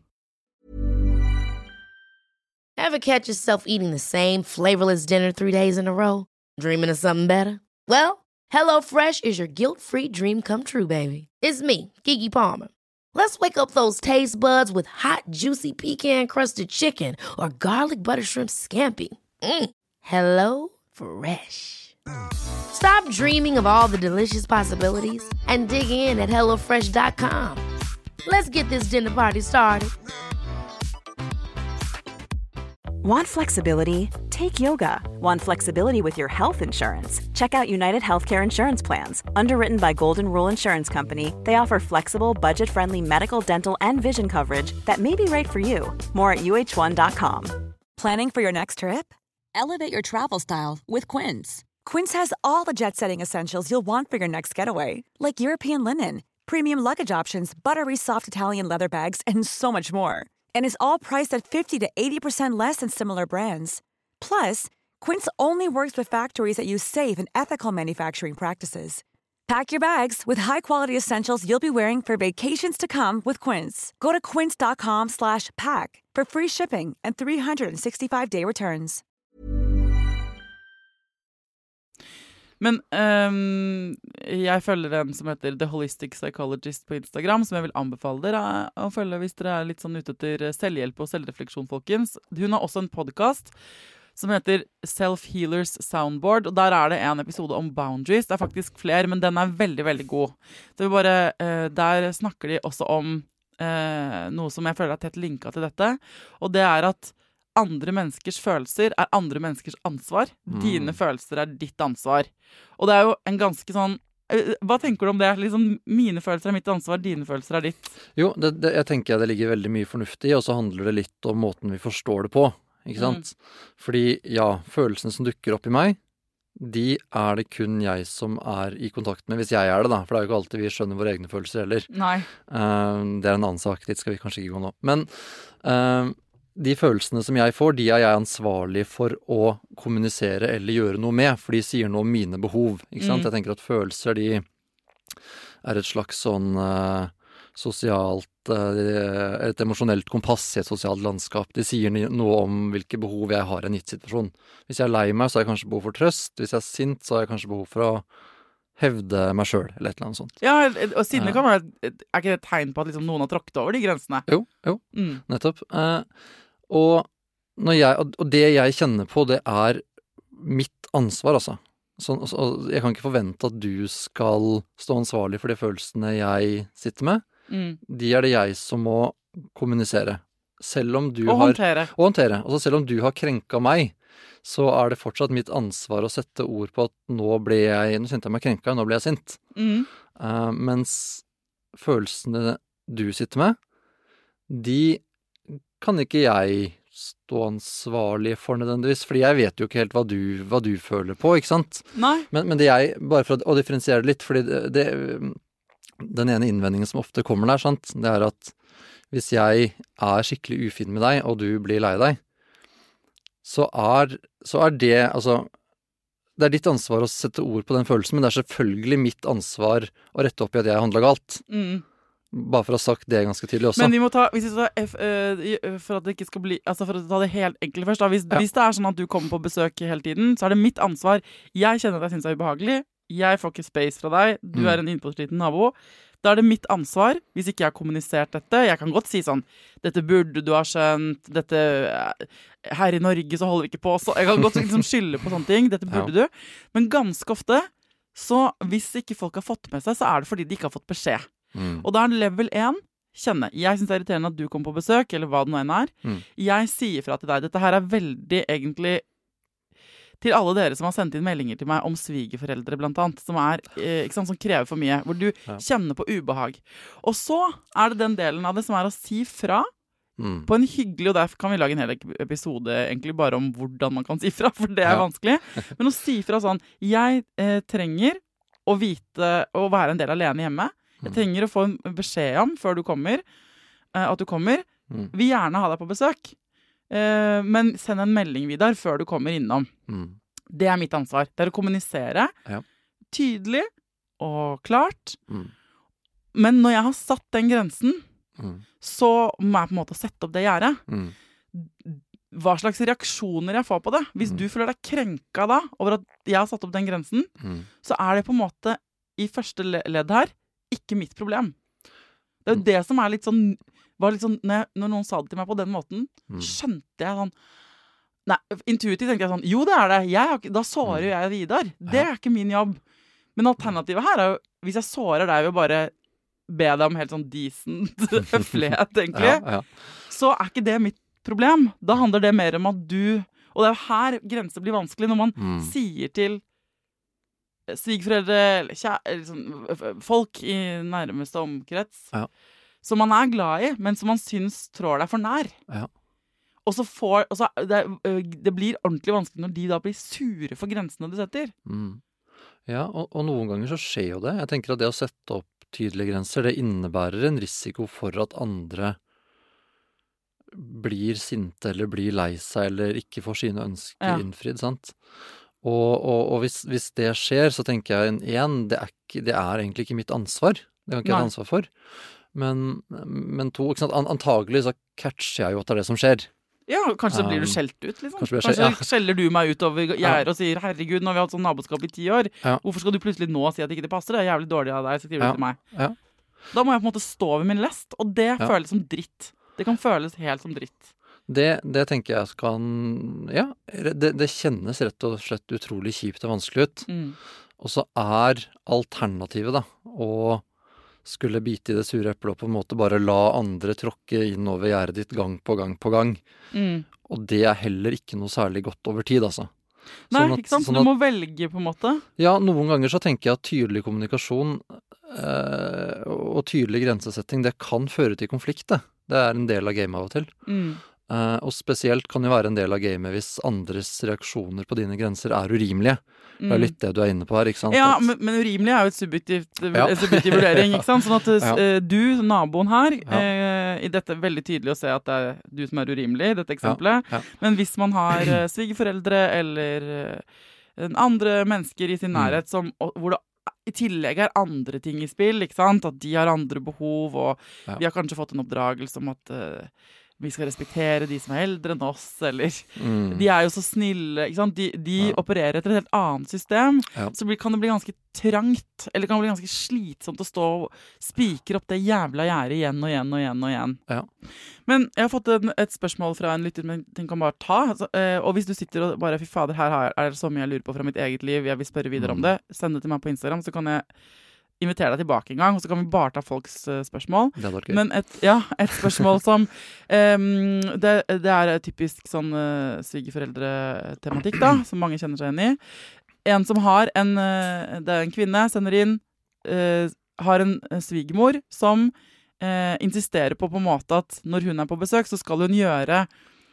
Ever catch yourself eating the same flavorless dinner three days in a row? Dreaming of something better? Well, HelloFresh is your guilt-free dream come true, baby. It's me, Keke Palmer. Let's wake up those taste buds with hot, juicy pecan-crusted chicken or garlic butter shrimp scampi. Mm. Hello Fresh. Stop dreaming of all the delicious possibilities and dig in at hello fresh dot com. Let's get this dinner party started. Want flexibility? Take yoga. Want flexibility with your health insurance? Check out United Healthcare Insurance Plans. Underwritten by Golden Rule Insurance Company, they offer flexible, budget-friendly medical, dental, and vision coverage that may be right for you. More at U H one dot com. Planning for your next trip? Elevate your travel style with Quince. Quince has all the jet-setting essentials you'll want for your next getaway, like European linen, premium luggage options, buttery soft Italian leather bags, and so much more. And is all priced at fifty to eighty percent less than similar brands. Plus, Quince only works with factories that use safe and ethical manufacturing practices. Pack your bags with high-quality essentials you'll be wearing for vacations to come with Quince. Go to quince dot com slash pack for free shipping and three sixty-five day returns. Men um, jeg følger en som heter The Holistic Psychologist på Instagram, som jeg vil anbefale dere å følge hvis dere er litt sånn ute etter selvhjelp og selvrefleksjon, folkens. Hun har også en podcast som heter Self-Healers Soundboard, og der er det en episode om boundaries. Det er faktisk flere, men den er veldig, veldig god. Så vi bare, uh, der snakker de også om uh, noe som jeg føler er tett linket til dette, og det er at andre menneskers følelser er andre menneskers ansvar. Mm. Dine følelser er ditt ansvar. Og det er jo en ganske sånn... Hva tenker du om det? Liksom, mine følelser er mitt ansvar, dine følelser er ditt. Jo, det, det, jeg tenker det ligger veldig mye fornuft i, og så handler det litt om måten vi forstår det på. Ikke sant? Mm. Fordi, ja, følelsene som dukker opp i meg, de er det kun jeg som er i kontakt med, hvis jeg er det da, for det er jo ikke alltid vi skjønner våre egne følelser heller. Nei. Uh, det er en annen sak, dit skal vi kanskje ikke gå nå. Men uh, de følelsene som jeg får, de er jeg ansvarlig for å kommunisere eller gjøre noe med, for de sier noe om mine behov, ikke sant? Mm. Jeg tenker at følelser, de er et slags sånn uh, sosialt, uh, et emosjonelt kompass i et sosialt landskap. De sier noe om hvilke behov jeg har i en gitt situasjon. Hvis jeg er lei meg, så har jeg kanskje behov for trøst. Hvis jeg er sint, så har jeg kanskje behov for å hevde meg selv, eller et eller annet sånt. Ja, og sinne kan være, er ikke det et tegn på at liksom noen har tråkket over de grensene? Jo, jo, mm. nettopp. Uh, og, når jeg, og det jeg kjenner på, det er mitt ansvar, altså. Så, så, jeg kan ikke forvente at du skal stå ansvarlig for de følelsene jeg sitter med. Mm. De er det jeg som må kommunisere. Selv om du og har... håndtere. Og håndtere. Altså selv om du har krenket meg, så er det fortsatt mitt ansvar å sette ord på at nå ble jeg, nå kjente jeg meg krenket, nå ble jeg sint. Mm. Uh, mens følelsene du sitter med, de kan ikke jeg stå ansvarlig for nødvendigvis, fordi jeg vet jo ikke helt hva du, hva du føler på, ikke sant? Nei. Men, men det jeg, bare for å differensiere litt, fordi det, det, den ene innvendingen som ofte kommer der, sant, det er at hvis jeg er skikkelig ufin med deg, og du blir lei deg, så er, så er det, altså, det er ditt ansvar å sette ord på den følelsen, men det er selvfølgelig mitt ansvar å rette opp i at jeg handler galt. Mm. Bare for å ha sagt det ganske tydelig også. Men vi må ta, hvis vi tar, uh, for at det ikke skal bli, altså for å ta det helt enkelt først da, hvis, ja. hvis det er sånn at du kommer på besøk hele tiden, så er det mitt ansvar. Jeg kjenner at jeg synes det er ubehagelig. Jeg får ikke space fra deg. Du mm. er en innpåsliten nabo. Da er det mitt ansvar, hvis ikke jeg har kommunisert dette. Jeg kan godt si sånn, dette burde du ha skjønt, dette, her i Norge så holder vi ikke på, så jeg kan godt liksom skylde på sånne ting, dette burde ja. du. Men ganske ofte, så hvis ikke folk har fått med seg, så er det fordi de ikke har fått beskjed. Mm. Og da er level én, kjenne. Jeg synes det er irriterende at du kommer på besøk, eller hva det nå enn er. Mm. Jeg sier fra til deg, dette her er veldig egentlig til alle dere som har sendt inn meldinger til meg om svigerforeldre blant annet, som er, eh, ikke sant, som krever for mye, hvor du ja. kjenner på ubehag. Og så er det den delen av det som er å si fra mm. på en hyggelig, og der kan vi lage en hel episode egentlig bare om hvordan man kan si fra, for det er ja. vanskelig. Men å si fra sånn, jeg eh, trenger å vite, å være en del alene hjemme. Jeg trenger å få en beskjed om før du kommer, uh, at du kommer. Mm. Vi gjerne ha deg på besøk, uh, men send en melding videre før du kommer innom. Mm. Det er mitt ansvar. Det er å kommunisere ja. tydelig og klart. Mm. Men når jeg har satt den grensen, mm. så må jeg på en måte sette opp det gjerdet. Mm. Hva slags reaksjoner jeg får på det. Hvis mm. du føler deg krenka da, over at jeg har satt opp den grensen, mm. så er det på en måte i første ledd her, ikke mitt problem. Det er jo det som er litt sånn, var litt sånn når, jeg, når noen sa det til meg på den måten, mm. skjønte jeg sånn, nei, intuitivt tenkte jeg sånn, jo det er det, jeg har, da sårer jo jeg Vidar. Det er ikke min jobb. Men alternativet her er jo, hvis jeg sårer deg ved bare be deg om helt sånn decent høflighet, egentlig, ja, ja. så er ikke det mitt problem. Da handler det mer om at du, og det er jo her grenser blir vanskelig, når man mm. sier til svigerforeldre, eller kjære, liksom, folk i nærmeste omkrets, ja. som man er glad i, men som man syns trår deg for nær. Ja. Og så får, og så, det, det blir ordentlig vanskelig når de da blir sure for grensene du setter. Mm. Ja, og, og noen ganger så skjer jo det. Jeg tenker at det å sette opp tydelige grenser, det innebærer en risiko for at andre blir sinte, eller blir lei seg, eller ikke får sine ønsker ja. innfridd, sant? Og, og, og hvis, hvis det skjer, så tenker jeg en, det er, ikke, det er egentlig ikke mitt ansvar. Det kan ikke jeg ha ansvar for. Men, men to, ikke sant? Antagelig så catcher jeg jo at det er det som skjer. Ja, kanskje um, blir du skjelt ut, liksom. Kanskje, skjelt, kanskje ja. skjeller du meg ut over gjerdet ja. og sier, herregud, nå har vi hatt sånn naboskap i ti år. Ja. Hvorfor skal du plutselig nå si at ikke det passer? Det er jævlig dårlig av deg, så skriver du ja. til meg. Ja. Da må jeg på en måte stå ved min lest, og det ja. føles som dritt. Det kan føles helt som dritt. Det, det tenker jeg kan, ja, det, det kjennes rett og slett utrolig kjipt og vanskelig ut. Mm. Og så er alternativet da, å skulle bite i det sure eplet og på en måte bare la andre tråkke inn over gjerdet ditt gang på gang på gang. Mm. Og det er heller ikke noe særlig godt over tid, altså. Nei, sånn at, ikke sant? Sånn at, du må velge på en måte. Ja, noen ganger så tenker jeg at tydelig kommunikasjon eh, og tydelig grensesetting, det kan føre til konflikt, det. Det er en del av gamet av og til. Mm. Uh, og spesielt kan jo være en del av gamet hvis andres reaksjoner på dine grenser er urimelige. Det er litt det du er inne på her, ikke sant? Ja, at, men, men urimelig er jo et subjektivt, Ja. en subjektiv vurdering, ikke sant? Sånn at Ja. eh, du, naboen her, Ja. eh, i dette er veldig tydelig å se at det er du som er urimelig, i dette eksempelet. Ja. Men hvis man har eh, svigerforeldre eller eh, andre mennesker i sin Mm. nærhet som, og, hvor det i tillegg er andre ting i spill, ikke sant? At de har andre behov, og Ja. vi har kanskje fått en oppdragelse om at eh, vi skal respektere de som er eldre enn oss, eller mm, de er jo så snille, ikke sant? De, de Ja. opererer etter et helt annet system, Ja. så blir, kan det bli ganske trangt, eller kan det bli ganske slitsomt å stå og spikre opp det jævla gjerdet igjen og igjen og igjen og igjen. Ja. Men jeg har fått en, et spørsmål fra en lytter, men den kan bare ta, altså, eh, og hvis du sitter og bare, fy fader, her har- er det så mye jeg lurer på fra mitt eget liv, jeg vil spørre videre om Mm. det, send det til meg på Instagram, så kan jeg invitere deg tilbake en gang, og så kan vi bare ta folks eh, spørsmål. Det hadde vært gøy. Men et, ja, et spørsmål som em, det, det er typisk sånn uh, svigerforeldre-tematikk, da, som mange kjenner seg igjen i. En som har en eh, Det er en kvinne, sender inn eh, har en eh, svigermor som eh, insisterer på på en måte at når hun er på besøk, så skal hun gjøre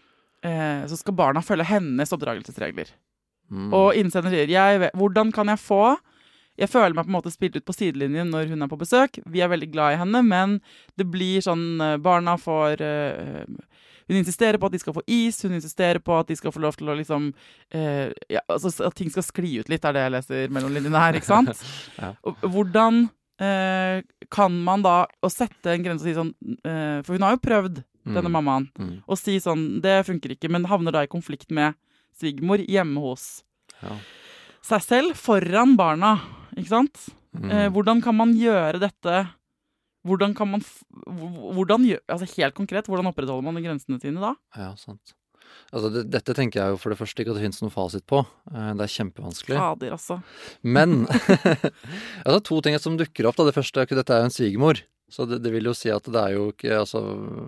eh, Så skal barna følge hennes oppdragelsesregler. Mm. Og innsender sier jeg vet, hvordan kan jeg få Jeg føler meg på en måte spilt ut på sidelinjen når hun er på besøk. Vi er veldig glad i henne, men det blir sånn eh, Barna får eh, Hun insisterer på at de skal få is, hun insisterer på at de skal få lov til å liksom eh, ja, altså at ting skal skli ut litt, er det jeg leser mellom linjene her, ikke sant? Ja. Og hvordan eh, kan man da å sette en grense og si sånn eh, for hun har jo prøvd, denne Mm. mammaen, Mm. og si sånn, det funker ikke, men havner da i konflikt med svigermor hjemme hos Ja. seg selv foran barna, ikke sant? Mm. Eh, hvordan kan man gjøre dette? Hvordan kan man, f hvordan gjør, altså helt konkret, hvordan opprettholder man de grensene sine da? Ja, sant. Altså, det, dette tenker jeg jo for det første ikke at det finnes noen fasit på. Eh, Det er kjempevanskelig. Fader, altså. Men altså, to ting som dukker opp. Da. Det første er ikke dette er jo en svigermor. Så det, det vil jo si at det er jo ikke altså,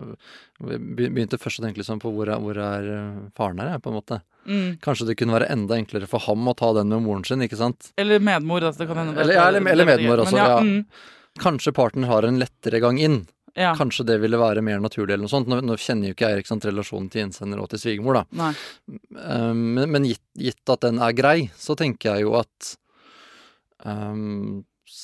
Vi begynte først å tenke liksom på hvor er, hvor er eh, faren her, på en måte. Mm. Kanskje det kunne være enda enklere for ham å ta den med moren sin, ikke sant? Eller medmor, altså, det kan hende. det- Eller, ja, eller, eller medmor Men også, ja. ja. Mm, Kanskje partner har en lettere gang inn. ja. Kanskje det ville være mer naturlig eller noe sånt. Nå, nå kjenner jo ikke jeg ikke sant, relasjonen til innsender og til svigermor, da. Nei. Um, men men gitt, gitt at den er grei, så tenker jeg jo at um,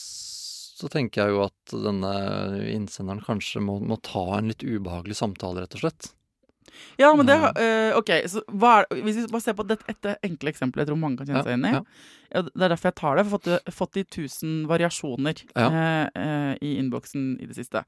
Så tenker jeg jo at denne innsenderen kanskje må, må ta en litt ubehagelig samtale, rett og slett. Ja, men det eh, OK, så hva er, hvis vi bare ser på dette, dette enkle eksempelet jeg tror mange kan kjenne seg inn i. Ja, Ja, det er derfor jeg tar det. Jeg har fått, fått de tusen variasjoner Ja. eh, eh, i innboksen i det siste.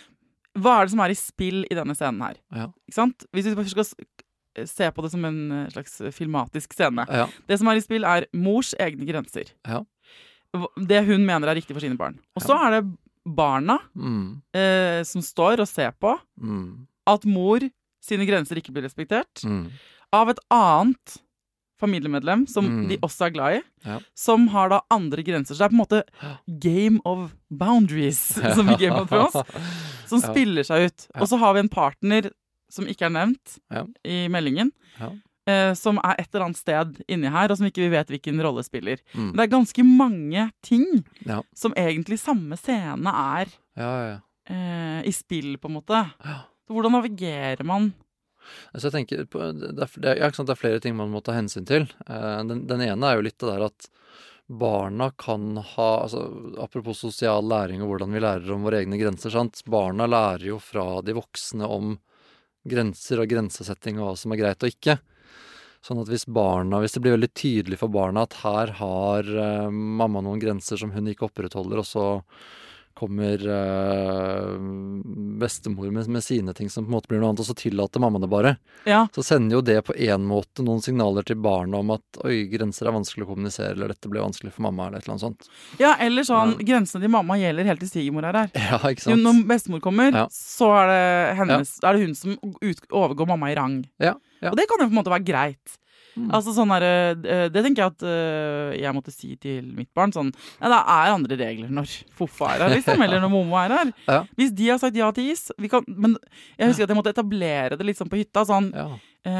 Hva er det som er i spill i denne scenen her? Ja. Ikke sant? Hvis vi bare skal s- se på det som en eh, slags filmatisk scene. Ja, Det som er i spill, er mors egne grenser. ja. Hva- Det hun mener er riktig for sine barn. Og så er det barna Mm, eh, som står og ser på mm, at mor sine grenser ikke blir respektert mm. av et annet familiemedlem som Mm. de også er glad i, Ja. som har da andre grenser. Så det er på en måte game of boundaries, som i Game of Thrones, som Ja. spiller seg ut. Ja. Og så har vi en partner som ikke er nevnt Ja. i meldingen, Ja. eh, som er et eller annet sted inni her, og som ikke vi vet hvilken rolle spiller. Mm. Men det er ganske mange ting Ja. som egentlig samme scene er Ja, ja, eh, i spill, på en måte. ja. Så hvordan navigerer man? Altså jeg tenker på, det, er, det, er, ja, ikke sant, det er flere ting man må ta hensyn til. Eh, den, den ene er jo litt det der at barna kan ha altså, apropos sosial læring og hvordan vi lærer om våre egne grenser. Sant? Barna lærer jo fra de voksne om grenser og grensesetting og hva som er greit og ikke. Sånn at hvis barna, hvis det blir veldig tydelig for barna at her har eh, mamma noen grenser som hun ikke opprettholder, og så kommer eh, bestemor med, med sine ting som på en måte blir noe annet, og så tillater mamma det bare. Ja, Så sender jo det på en måte noen signaler til barna om at oi, grenser er vanskelig å kommunisere, eller dette ble vanskelig for mamma, eller et eller annet sånt. ja eller sånn, grensene til mamma gjelder helt til svigermor er her. Ja, ikke Jo, sant? når bestemor kommer, Ja. så er det, hennes, er det hun som ut, overgår mamma i rang. Ja, ja. Og det kan jo på en måte være greit. Mm. Altså sånn der, eh, Det tenker jeg at eh, jeg måtte si til mitt barn. Sånn, ja, det er andre regler når foffa er her, liksom, eller når mommo er her. Ja. Hvis de har sagt ja til is vi kan, Men jeg husker at jeg måtte etablere det litt sånn på hytta. Sånn, Ja.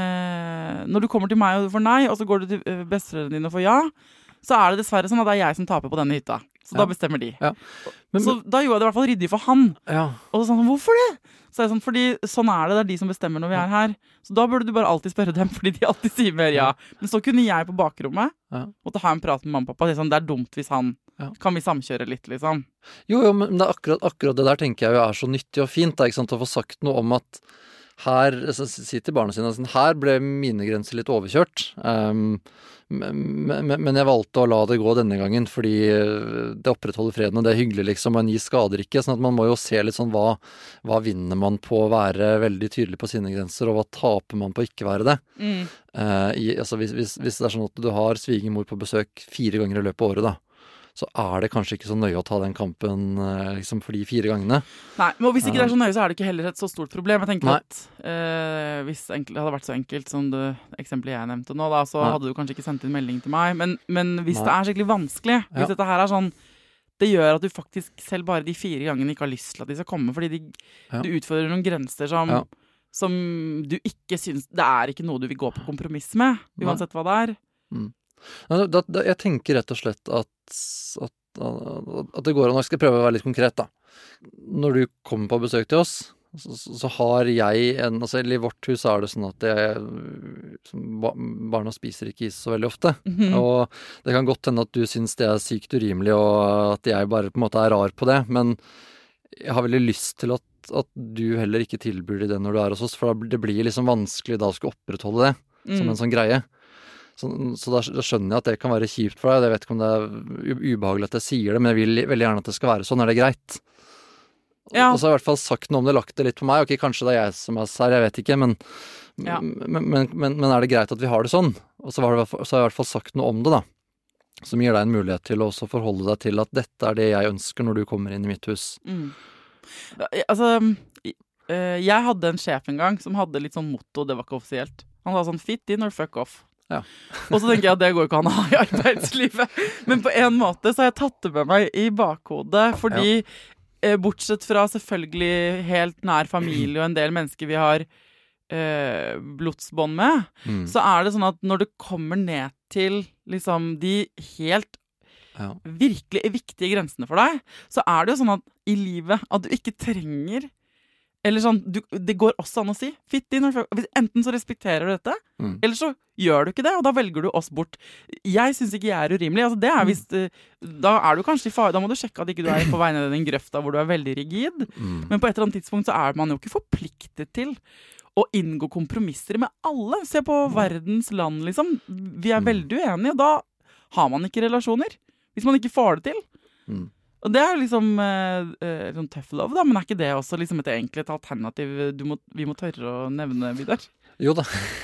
eh, når du kommer til meg og du får nei, og så går du til eh, besteforeldrene dine og får ja, så er det dessverre sånn at det er jeg som taper på denne hytta. Så da bestemmer de. Ja. Men, så da gjorde jeg det i hvert fall ryddig for han. Ja. Og så sa han, hvorfor det? Så er det sånn, fordi sånn er det, det er de som bestemmer når vi er her. Så da burde du bare alltid spørre dem, fordi de alltid sier mer ja. Men så kunne jeg på bakrommet Ja. måtte ha en prat med mamma og pappa. Det er, sånn, det er dumt hvis han Ja. kan vi samkjøre litt, liksom. Jo, jo, men det er akkurat, akkurat det der tenker jeg jo er så nyttig og fint, da, ikke sant, å få sagt noe om at her, altså, si til barna sine, sånn, her ble mine grenser litt overkjørt. Um, men, men, men jeg valgte å la det gå denne gangen, fordi det opprettholder freden, og det er hyggelig, liksom, og en gi skader ikke, sånn at man må jo se litt sånn, hva, hva vinner man på å være veldig tydelig på sine grenser, og hva taper man på å ikke være det. Mm. Uh, i, altså, hvis, hvis, hvis det er sånn at du har svigermor på besøk fire ganger i løpet av året, da, så er det kanskje ikke så nøye å ta den kampen liksom, for de fire gangene. Nei, men hvis ikke det er så nøye, så er det ikke heller et så stort problem. Jeg tenker Nei. at eh, hvis enkelt, det hadde vært så enkelt som det eksempelet jeg nevnte nå, da, så Nei. hadde du kanskje ikke sendt inn melding til meg. Men, men hvis Nei. det er skikkelig vanskelig, hvis Ja. dette her er sånn, det gjør at du faktisk selv bare de fire gangene ikke har lyst til at de skal komme, fordi de, Ja. du utfordrer noen grenser som, Ja. som du ikke synes, det er ikke noe du vil gå på kompromiss med, uansett hva det er. Mm. Da, da, da, jeg tenker rett og slett at, at, at det går an. Jeg skal prøve å være litt konkret, da. Når du kommer på besøk til oss, så, så har jeg en altså I vårt hus er det sånn at jeg, barna spiser ikke is så veldig ofte. Mhm. Og det kan godt hende at du syns det er sykt urimelig, og at jeg bare på en måte er rar på det, men jeg har veldig lyst til at, at du heller ikke tilbyr det når du er hos oss, for det blir liksom vanskelig da å skulle opprettholde det som Mm. en sånn greie. Så, så da, da skjønner jeg at det kan være kjipt for deg. Jeg vet ikke om det er u- ubehagelig at jeg sier det, men jeg vil veldig gjerne at det skal være sånn. Er det greit? Ja. Og så har jeg i hvert fall sagt noe om det, lagt det litt på meg. Ok, kanskje det er jeg som er sær, jeg vet ikke, men, Ja. men, men, men, men er det greit at vi har det sånn? Og så, var det, så har jeg i hvert fall sagt noe om det, da. Som gir deg en mulighet til å også forholde deg til at dette er det jeg ønsker når du kommer inn i mitt hus. Mm. Ja, altså, i- eh, jeg hadde en sjef en gang som hadde litt sånn motto, det var ikke offisielt. Han sa sånn, fit in or fuck off. Ja. Og så tenker jeg at det går ikke an å ha i arbeidslivet. Men på en måte så har jeg tatt det med meg i bakhodet, fordi eh, bortsett fra selvfølgelig helt nær familie og en del mennesker vi har eh, blodsbånd med, Mm. så er det sånn at når det kommer ned til liksom de helt Ja. virkelig viktige grensene for deg, så er det jo sånn at i livet at du ikke trenger eller sånn, du, det går også an å si fit in, enten så respekterer du dette, Mm. eller så gjør du ikke det, og da velger du oss bort. Jeg synes ikke jeg er urimelig, altså det er hvis eh, da er du kanskje i fare, da må du sjekke at ikke du er på vegne av den grøfta hvor du er veldig rigid, Mm. men på et eller annet tidspunkt så er man jo ikke forpliktet til å inngå kompromisser med alle. Se på verdens land, liksom. Vi er Mm. veldig uenige, og da har man ikke relasjoner. Hvis man ikke får det til. Mm. Og det er liksom eh, eh, sånn tough love, da, men er ikke det også liksom et egentlig et alternativ du må, vi må tørre å nevne, Vidar? Jo da.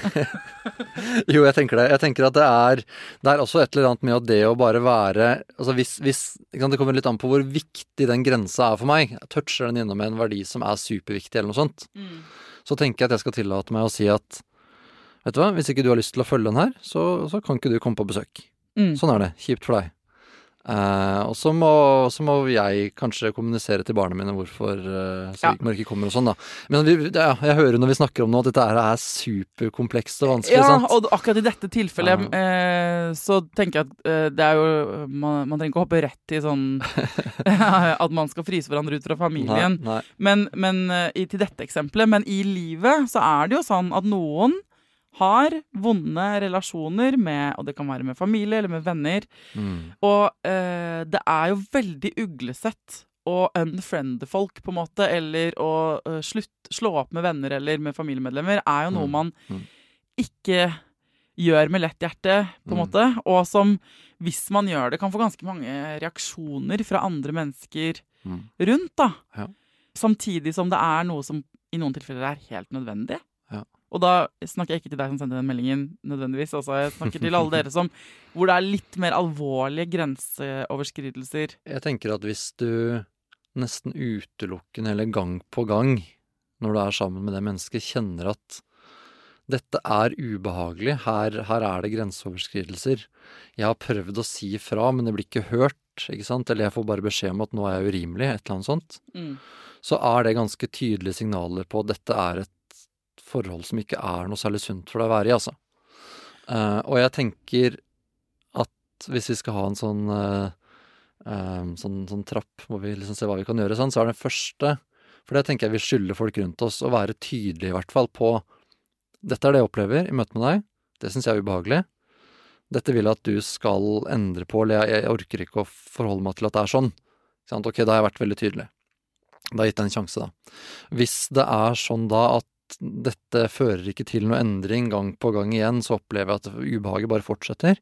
Jo, jeg tenker det. Jeg tenker at det er, det er også et eller annet med at det å bare være altså hvis, hvis, ikke sant, det kommer litt an på hvor viktig den grensa er for meg. Toucher den innom en verdi som er superviktig eller noe sånt, så tenker jeg at jeg skal tillate meg å si at vet du hva, hvis ikke du har lyst til å følge den her, så, så kan ikke du komme på besøk. Mm. Sånn er det. Kjipt for deg. Eh, og så må, så må jeg kanskje kommunisere til barna mine hvorfor uh, Ja. svigermor ikke kommer og sånn, da. Men vi, ja, jeg hører når vi snakker om nå at dette her er superkomplekst og vanskelig, Ja, sant? og akkurat i dette tilfellet eh, så tenker jeg at eh, det er jo man, man trenger ikke å hoppe rett i sånn at man skal fryse hverandre ut fra familien. Nei, nei. Men, men eh, i, til dette eksempelet, men i livet så er det jo sånn at noen har vonde relasjoner med, og det kan være med familie eller med venner, Mm. og eh, det er jo veldig uglesett å unfriende folk på en måte, eller å eh, slutt, slå opp med venner eller med familiemedlemmer, er jo noe Mm. man Mm. ikke gjør med lett hjerte, på en Mm. måte, og som, hvis man gjør det, kan få ganske mange reaksjoner fra andre mennesker Mm. rundt, da. Ja. Samtidig som det er noe som i noen tilfeller er helt nødvendig. Ja. Og da snakker jeg ikke til deg som sendte den meldingen nødvendigvis, altså jeg snakker til alle dere som, hvor det er litt mer alvorlige grenseoverskridelser. Jeg tenker at hvis du nesten utelukkende eller gang på gang, når du er sammen med det mennesket, kjenner at dette er ubehagelig, her, her er det grenseoverskridelser. Jeg har prøvd å si fra, men det blir ikke hørt, ikke sant? Eller jeg får bare beskjed om at nå er jeg urimelig, et eller annet sånt. Mm. Så er det ganske tydelige signaler på at dette er et forhold som ikke er noe særlig sunt for deg å være i, altså. Eh, og jeg tenker at hvis vi skal ha en sånn eh, um, sånn, sånn trapp hvor vi liksom ser hva vi kan gjøre, sånn, så er den første, for det tenker jeg vi skylder folk rundt oss, å være tydelige i hvert fall på dette er det jeg opplever i møte med deg, det synes jeg er ubehagelig. Dette vil jeg at du skal endre på, eller jeg, jeg orker ikke å forholde meg til at det er sånn. Sånn, ok, da har jeg vært veldig tydelig. Da har jeg gitt deg en sjanse da. Hvis det er sånn da at dette fører ikke til noe endring gang på gang igjen, så opplever jeg at ubehaget bare fortsetter,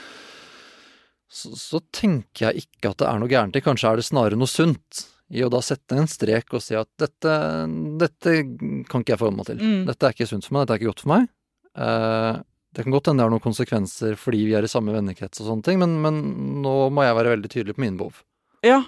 så, så tenker jeg ikke at det er noe gærent i. Kanskje er det snarere noe sunt i å da sette en strek og si at dette, dette kan ikke jeg forholde meg til. Mm. Dette er ikke sunt for meg, dette er ikke godt for meg. Eh, det kan godt hende det har noen konsekvenser fordi vi er i samme vennekrets og sånne ting, men, men nå må jeg være veldig tydelig på mine behov. Ja,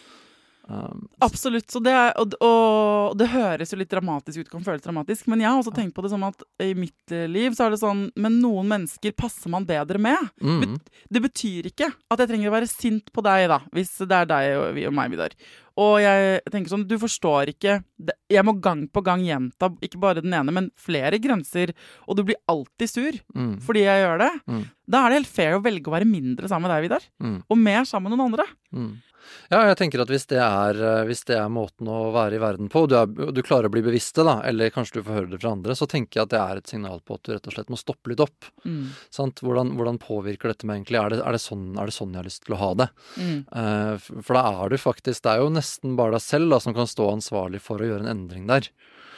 Um, absolutt. Så det, er, og, og det høres jo litt dramatisk ut, kan føles dramatisk, men jeg har også tenkt på det som at i mitt liv så er det sånn, men noen mennesker passer man bedre med. Mm. Det betyr ikke at jeg trenger å være sint på deg da, hvis det er deg og, og meg, Vidar. Og jeg tenker sånn, du forstår ikke, jeg må gang på gang gjenta, ikke bare den ene, men flere grenser, og du blir alltid sur mm. fordi jeg gjør det. Mm. Da er det helt fair å velge å være mindre sammen med deg, Vidar, mm. og mer sammen med noen andre. Mm. Ja, jeg tenker at hvis det er, hvis det er måten å være i verden på, og du, er, du klarer å bli bevisste da, eller kanskje du får høre det fra andre, så tenker jeg at det er et signal på at du rett og slett må stoppe litt opp. Mm. Sant? Hvordan, hvordan påvirker dette meg egentlig? Er det, er, det sånn, er det sånn jeg har lyst til å ha det? Mm. Uh, for da er du faktisk, det er jo nesten bare deg selv da, som kan stå ansvarlig for å gjøre en endring der.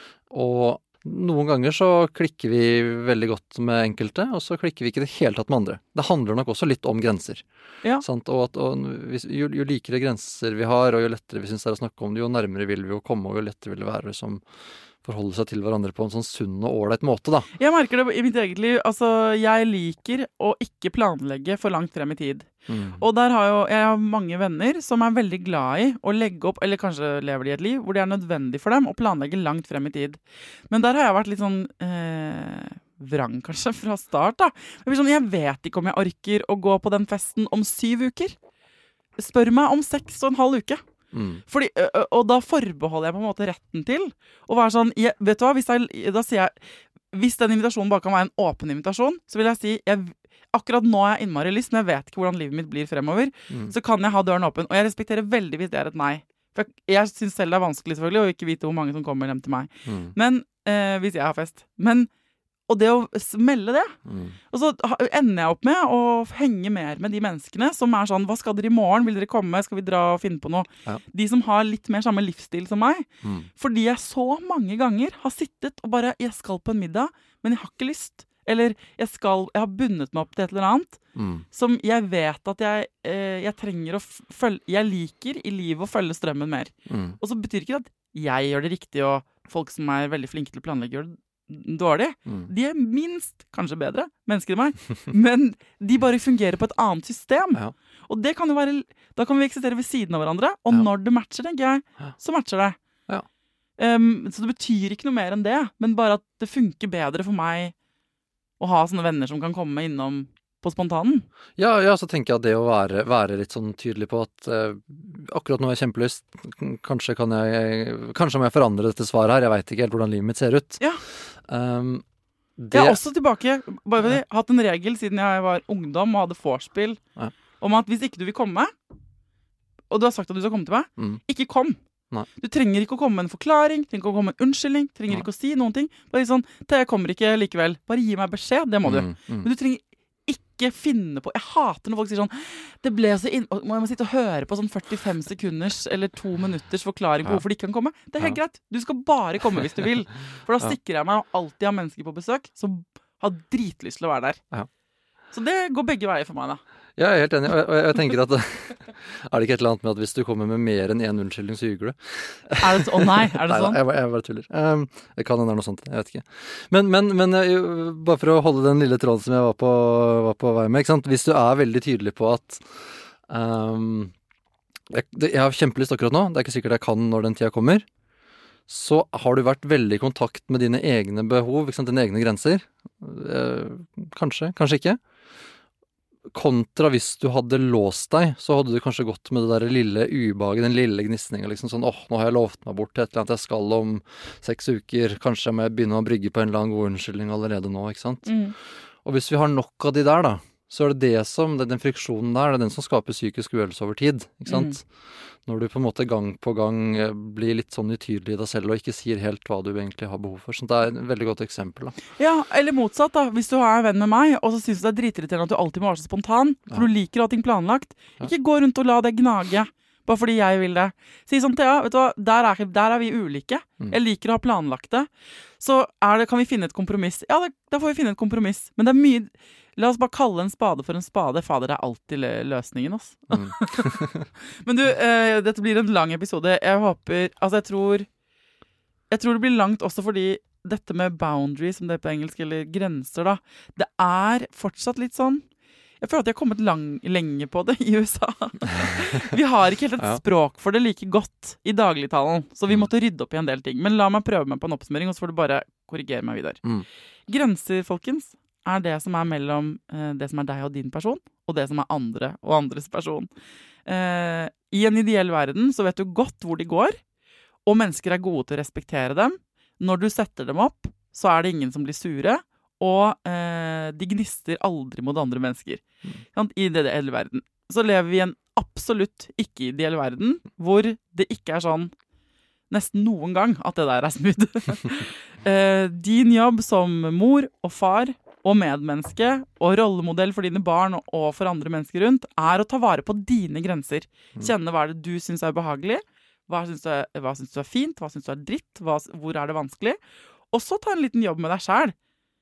Og noen ganger så klikker vi veldig godt med enkelte, og så klikker vi ikke det hele tatt med andre. Det handler nok også litt om grenser. Ja. Sant? Og, at, og hvis, jo, jo likere grenser vi har, og jo lettere vi synes det er å snakke om det, jo nærmere vil vi jo komme, og jo lettere vil det være som forholde seg til hverandre på en sånn sunn og ålreit måte, da. Jeg merker det i mitt eget liv. Altså, jeg liker å ikke planlegge for langt frem i tid. Mm. Og der har jo, jeg har mange venner som er veldig glad i å legge opp, eller kanskje lever de et liv, hvor det er nødvendig for dem å planlegge langt frem i tid. Men der har jeg vært litt sånn eh, vrang kanskje fra start da. Men sånn, jeg vet ikke om jeg orker å gå på den festen om syv uker. Spør meg om seks og en halv uke. Mm. Fordi, og da forbeholder jeg på en måte retten til å være sånn, jeg, vet du hva, hvis, jeg, da sier jeg, hvis den invitasjonen bare kan være en åpen invitasjon, så vil jeg si, jeg, akkurat nå er jeg innmari lyst, men jeg vet ikke hvordan livet mitt blir fremover, mm. så kan jeg ha døren åpen, og jeg respekterer veldig hvis det er et nei. For jeg, jeg synes selv det er vanskelig selvfølgelig, å ikke vite hvor mange som kommer hjem til meg. Mm. Men, eh, hvis jeg har fest. Men, og det å smelle det, mm. og så ender jeg opp med å henge mer med de menneskene som er sånn, hva skal dere i morgen? Vil dere komme? Skal vi dra og finne på noe? Ja. De som har litt mer samme livsstil som meg. Mm. Fordi jeg så mange ganger har sittet og bare, jeg skal på en middag, men jeg har ikke lyst. Eller jeg, skal, jeg har bundet meg opp til et eller annet, mm. som jeg vet at jeg, eh, jeg trenger å følge, jeg liker i livet å følge strømmen mer. Mm. Og så betyr ikke det at jeg gjør det riktig, og folk som er veldig flinke til å planlegge gjør det dårlig. Mm. De er minst, kanskje bedre, mennesker enn meg, men de bare fungerer på et annet system. Ja. Og det kan jo være, da kan vi eksistere ved siden av hverandre, og ja. Når det matcher, tenker jeg, så matcher det. Ja. Um, så det betyr ikke noe mer enn det, men bare at det funker bedre for meg å ha sånne venner som kan komme innom på spontanen. Ja, ja, så tenker jeg at det å være, være litt sånn tydelig på at uh, akkurat nå er jeg kjempelyst, kanskje kan jeg, kanskje må jeg forandre dette svaret her, jeg vet ikke helt hvordan livet mitt ser ut. Ja. Um, det... Jeg har også tilbake, bare fordi, ja. Hatt en regel siden jeg var ungdom og hadde vorspiel, ja. Om at hvis ikke du vil komme, og du har sagt at du skal komme til meg, mm. ikke kom. Nei. Du trenger ikke å komme med en forklaring, trenger ikke å komme med en unnskyldning, trenger Nei. Ikke å si noen ting. Bare sånn, jeg kommer ikke likevel. Bare gi meg beskjed, det må du. Mm. Mm. Men du trenger ikke finne på, jeg hater når folk sier sånn, det ble så inn, må jeg sitte og høre på sånn førtifem sekunders eller to minutters forklaring på ja. Hvorfor de ikke kan komme. Det er helt ja. Greit, du skal bare komme hvis du vil. For da ja. Sikrer jeg meg å alltid ha mennesker på besøk som har dritlyst til å være der. Ja. Så det går begge veier for meg da. Ja, jeg er helt enig, og jeg, og jeg tenker at er det ikke et eller annet med at hvis du kommer med mer enn en unnskyldning, så ljuger du? Er det så? Å nei, er det sånn? Nei, jeg, jeg bare tuller. Um, jeg kan hende noe sånt, jeg vet ikke. Men, men, men bare for å holde den lille tråden som jeg var på, var på vei med, ikke sant? Hvis du er veldig tydelig på at um, jeg, jeg har kjempelyst akkurat nå, det er ikke sikkert jeg kan når den tida kommer, så har du vært veldig i kontakt med dine egne behov, ikke sant? Dine egne grenser. Uh, kanskje, kanskje ikke. Kontra hvis du hadde låst deg, så hadde du kanskje gått med det der lille ubehaget, den lille gnistningen, liksom sånn, åh, nå har jeg lovt meg bort til et eller annet jeg skal om seks uker, kanskje jeg må begynne å brygge på en eller annen god unnskyldning allerede nå, ikke sant? Mm. Og hvis vi har nok av de der da, så er det det som, det, den friksjonen der, det er den som skaper psykisk uhelse over tid, ikke sant? Mm. Når du på en måte gang på gang blir litt sånn utydelig i deg selv og ikke sier helt hva du egentlig har behov for. Så det er et veldig godt eksempel, da. Ja, eller motsatt da. Hvis du er venn med meg, og så synes du det er dritirriterende at du alltid må være så spontan, for ja. Du liker å ha ting planlagt, ja. Ikke gå rundt og la det gnage, bare fordi jeg vil det. Si sånn, Thea, vet du hva, der er, der er vi ulike. Mm. Jeg liker å ha planlagt det. Så er det, kan vi finne et kompromiss? Ja, det, da får vi finne et kompromiss. Men det er mye, la oss bare kalle en spade for en spade. Fader, det er alltid løsningen, altså. Mm. Men du, eh, dette blir en lang episode. Jeg håper, altså jeg tror, jeg tror det blir langt også fordi dette med boundaries, som det er på engelsk, eller grenser da, det er fortsatt litt sånn, jeg føler at jeg har kommet lang, lenge på det i U S A. Vi har ikke helt et ja. Språk for det like godt i dagligtalen, så vi måtte rydde opp i en del ting. Men la meg prøve meg på en oppsummering, og så får du bare korrigere meg videre. Mm. Grenser, folkens, er det som er mellom eh, det som er deg og din person, og det som er andre og andres person. Eh, I en ideell verden så vet du godt hvor de går, og mennesker er gode til å respektere dem. Når du setter dem opp, så er det ingen som blir sure, og eh, de gnister aldri mot andre mennesker. Mm. I det ideelle verden. Så lever vi i en absolutt ikke-ideell verden, hvor det ikke er sånn nesten noen gang at det der er smooth. eh, din jobb som mor og far og medmenneske og rollemodell for dine barn og for andre mennesker rundt er å ta vare på dine grenser. Kjenne hva er det du synes er behagelig, hva synes du er, hva synes du er fint, hva synes du er dritt, hva, hvor er det vanskelig. Og så ta en liten jobb med deg selv.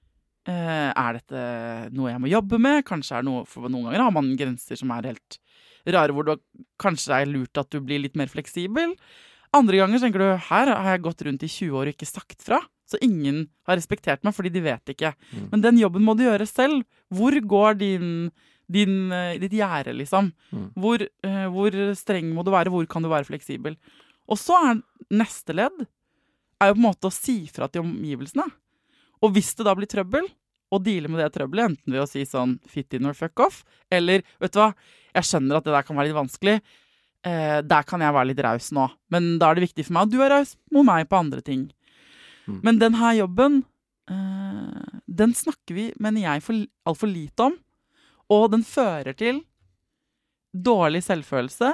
Uh, er dette noe jeg må jobbe med? Kanskje er noe, for noen ganger har man grenser som er helt rare, hvor det kanskje er lurt at du blir litt mer fleksibel. Andre ganger tenker du, her har jeg gått rundt i tjue år og ikke sagt fra, så ingen har respektert meg, fordi de vet ikke. Mm. Men den jobben må du gjøre selv. Hvor går din, din, ditt gjerde, liksom? Mm. Hvor, uh, hvor streng må du være? Hvor kan du være fleksibel? Og så er neste ledd, er jo på en måte å si fra til omgivelsene. Og hvis det da blir trøbbel, og deale med det trøbbelet, enten ved å si sånn fit in or fuck off, eller, vet du hva, jeg skjønner at det der kan være litt vanskelig, eh, der kan jeg være litt raus nå, men da er det viktig for meg at du er raus mot meg på andre ting. Mm. Men den her jobben, eh, den snakker vi, mener jeg, for, alt for lite om, og den fører til dårlig selvfølelse,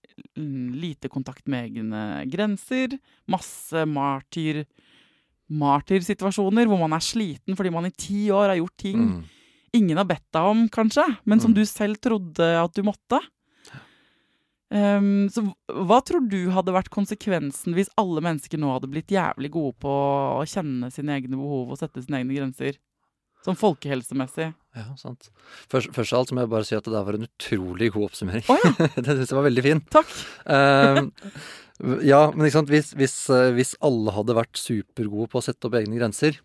lite kontakt med egne grenser, masse martyr, martyrsituasjoner hvor man er sliten fordi man i ti år har gjort ting mm. ingen har bedt deg om, kanskje, men som mm. du selv trodde at du måtte. Um, så hva tror du hadde vært konsekvensen hvis alle mennesker nå hadde blitt jævlig gode på å kjenne sine egne behov og sette sine egne grenser? Som folkehelsemessig. Ja, sant. Først, først av alt så må jeg bare si at det der var en utrolig god oppsummering. Oh, ja. Det synes jeg var veldig fin. Takk. Um, ja, men ikke sant, hvis, hvis, hvis alle hadde vært supergode på å sette opp egne grenser,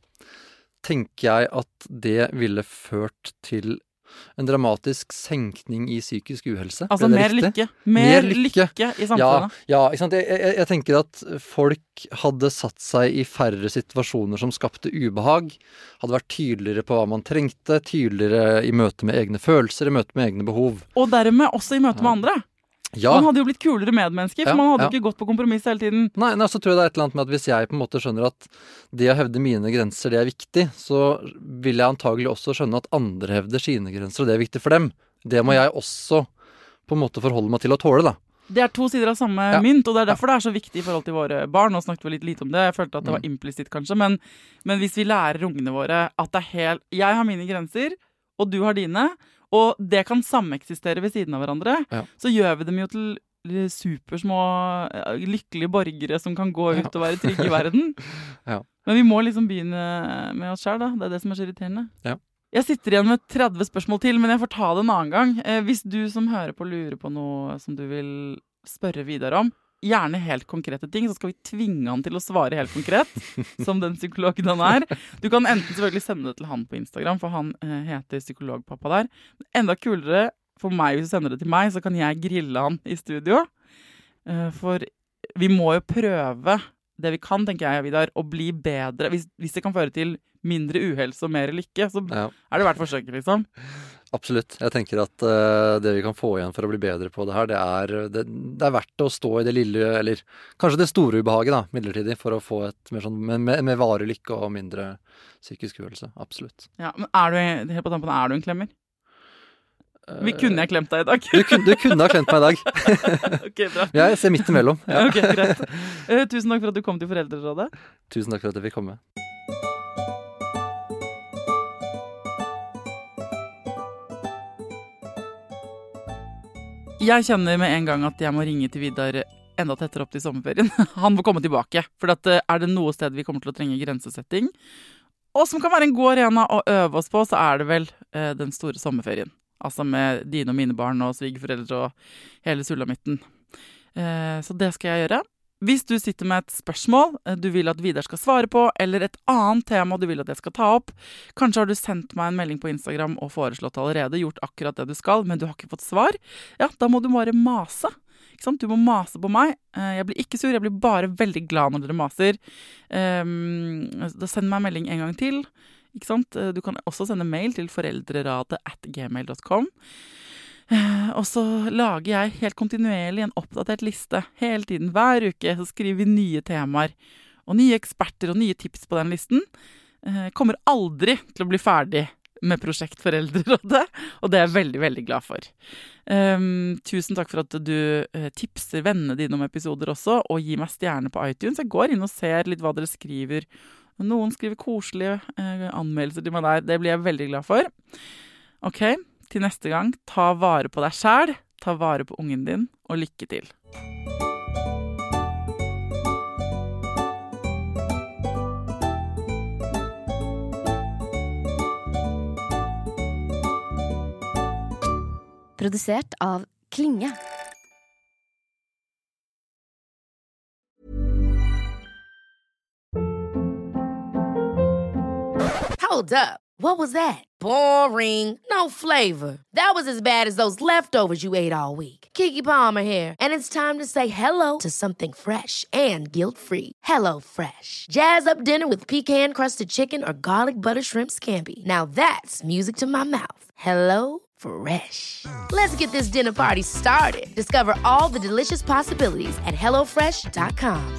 tenker jeg at det ville ført til en dramatisk senkning i psykisk uhelse. Altså mer lykke. Mer, mer lykke. lykke i samfunnet. Ja, ja, ikke sant? Jeg, jeg, jeg tenker at folk hadde satt seg i færre situasjoner som skapte ubehag, hadde vært tydeligere på hva man trengte, tydeligere i møte med egne følelser, i møte med egne behov. Og dermed også i møte med andre. Ja. Man hadde jo blitt kulere medmennesker, for ja, man hadde jo ja. Ikke gått på kompromiss hele tiden. Nei, nei, så tror jeg det er et eller annet med at hvis jeg på en måte skjønner at det å hevde mine grenser, det er viktig, så vil jeg antagelig også skjønne at andre hevder sine grenser, og det er viktig for dem. Det må jeg også på en måte forholde meg til å tåle, da. Det er to sider av samme ja. Mynt, og det er derfor ja. Det er så viktig i forhold til våre barn. Nå snakket vi litt lite om det, jeg følte at det var implisitt kanskje, men, men hvis vi lærer ungene våre at det er helt, jeg har mine grenser, og du har dine, og det kan sameksistere ved siden av hverandre, ja. Så gjør vi dem jo til supersmå, lykkelige borgere som kan gå ut og være trygge i verden. Ja. Men vi må liksom begynne med oss selv da, det er det som er så irriterende. Ja. Jeg sitter igjen med tretti spørsmål til, men jeg får ta det en annen gang. Eh, hvis du som hører på lurer på noe som du vil spørre videre om, gjerne helt konkrete ting, så skal vi tvinge han til å svare helt konkret, som den psykologen han er. Du kan enten selvfølgelig sende det til han på Instagram, for han eh, heter psykologpappa der. Enda kulere for meg, hvis du sender det til meg, så kan jeg grille han i studio. Eh, for vi må jo prøve det vi kan, tenker jeg, Vidar, å bli bedre. Hvis, hvis det kan føre til mindre uhelse og mer lykke, så ja. Er det verdt forsøket, liksom. Absolutt. Jeg tenker at uh, det vi kan få igjen for å bli bedre på det her, det er, det, det er verdt å stå i det lille, eller kanskje det store ubehaget da, midlertidig, for å få et mer sånn, med, med, med varig lykke og mindre psykisk uhelse. Absolutt. Ja, men er du, helt på tampen, er du en klemmer? Vi kunne jeg klemt deg i dag. Du, kun, du kunne ha klemt meg i dag. Ok, bra. Jeg ser midt imellom. Ja. Ok, greit. Uh, tusen takk for at du kom til Foreldrerådet. Tusen takk for at jeg fikk komme. Jeg kjenner med en gang at jeg må ringe til Vidar enda tettere opp til sommerferien. Han må komme tilbake, for at, uh, er det noe sted vi kommer til å trenge grensesetting, og som kan være en god arena å øve oss på, så er det vel uh, den store sommerferien. Altså med dine og mine barn og svigerforeldre og hele sulamitten. Uh, så det skal jeg gjøre. Hvis du sitter med et spørsmål du vil at Vidar skal svare på, eller et annet tema du vil at jeg skal ta opp, kanskje har du sendt meg en melding på Instagram og foreslått allerede, gjort akkurat det du skal, men du har ikke fått svar, ja, da må du bare mase. Ikke sant? Du må mase på meg. Jeg blir ikke sur, jeg blir bare veldig glad når dere maser. Da send meg en melding en gang til. Ikke sant? Du kan også sende mail til foreldreradet at gmail dot com. Og så lager jeg helt kontinuerlig en oppdatert liste hele tiden, hver uke, så skriver vi nye temaer, og nye eksperter og nye tips på den listen. Kommer aldri til å bli ferdig med Prosjekt Foreldrerådet, og det er jeg veldig, veldig glad for. Um, tusen takk for at du uh, tipser vennene dine om episoder også, og gir meg stjerne på iTunes. Jeg går inn og ser litt hva dere skriver. Noen skriver koselige uh, anmeldelser til meg der, det blir jeg veldig glad for. Ok, til neste gang, ta vare på deg selv, ta vare på ungen din, og lykke til. Produsert av Klinge. Hold up. What was that? Boring. No flavor. That was as bad as those leftovers you ate all week. Keke Palmer here, and it's time to say hello to something fresh and guilt-free. Hello Fresh. Jazz up dinner with pecan-crusted chicken or garlic butter shrimp scampi. Now that's music to my mouth. Hello Fresh. Let's get this dinner party started. Discover all the delicious possibilities at hello fresh dot com.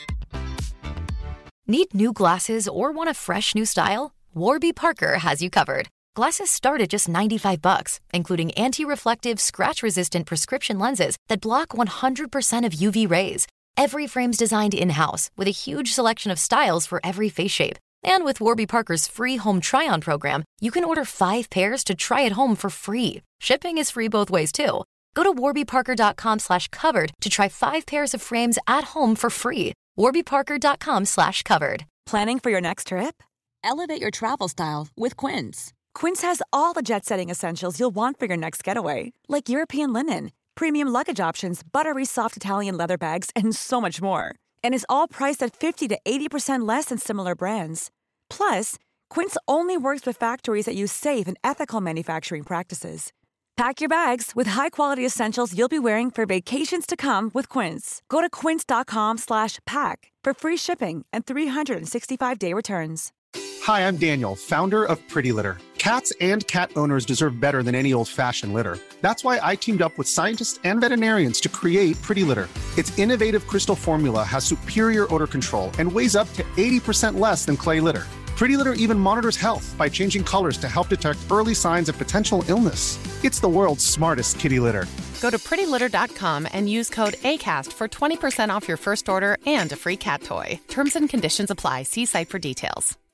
Need new glasses or want a fresh new style? Warby Parker has you covered. Glasses start at just ninety-five bucks, including anti-reflective, scratch-resistant prescription lenses that block one hundred percent of U V rays. Every frame's designed in-house with a huge selection of styles for every face shape. And with Warby Parker's free home try-on program, you can order five pairs to try at home for free. Shipping is free both ways, too. Go to warbyparker.com slash covered to try five pairs of frames at home for free. warbyparker.com slash covered. Planning for your next trip? Elevate your travel style with Quince. Quince has all the jet-setting essentials you'll want for your next getaway, like European linen, premium luggage options, buttery soft Italian leather bags, and so much more. And is all priced at fifty to eighty percent less than similar brands. Plus, Quince only works with factories that use safe and ethical manufacturing practices. Pack your bags with high-quality essentials you'll be wearing for vacations to come with Quince. Go to quince.com slash pack for free shipping and three sixty-five day returns. Hi, I'm Daniel, founder of Pretty Litter. Cats and cat owners deserve better than any old-fashioned litter. That's why I teamed up with scientists and veterinarians to create Pretty Litter. Its innovative crystal formula has superior odor control and weighs up to eighty percent less than clay litter. Pretty Litter even monitors health by changing colors to help detect early signs of potential illness. It's the world's smartest kitty litter. Go to pretty litter dot com and use code ACAST for twenty percent off your first order and a free cat toy. Terms and conditions apply. See site for details.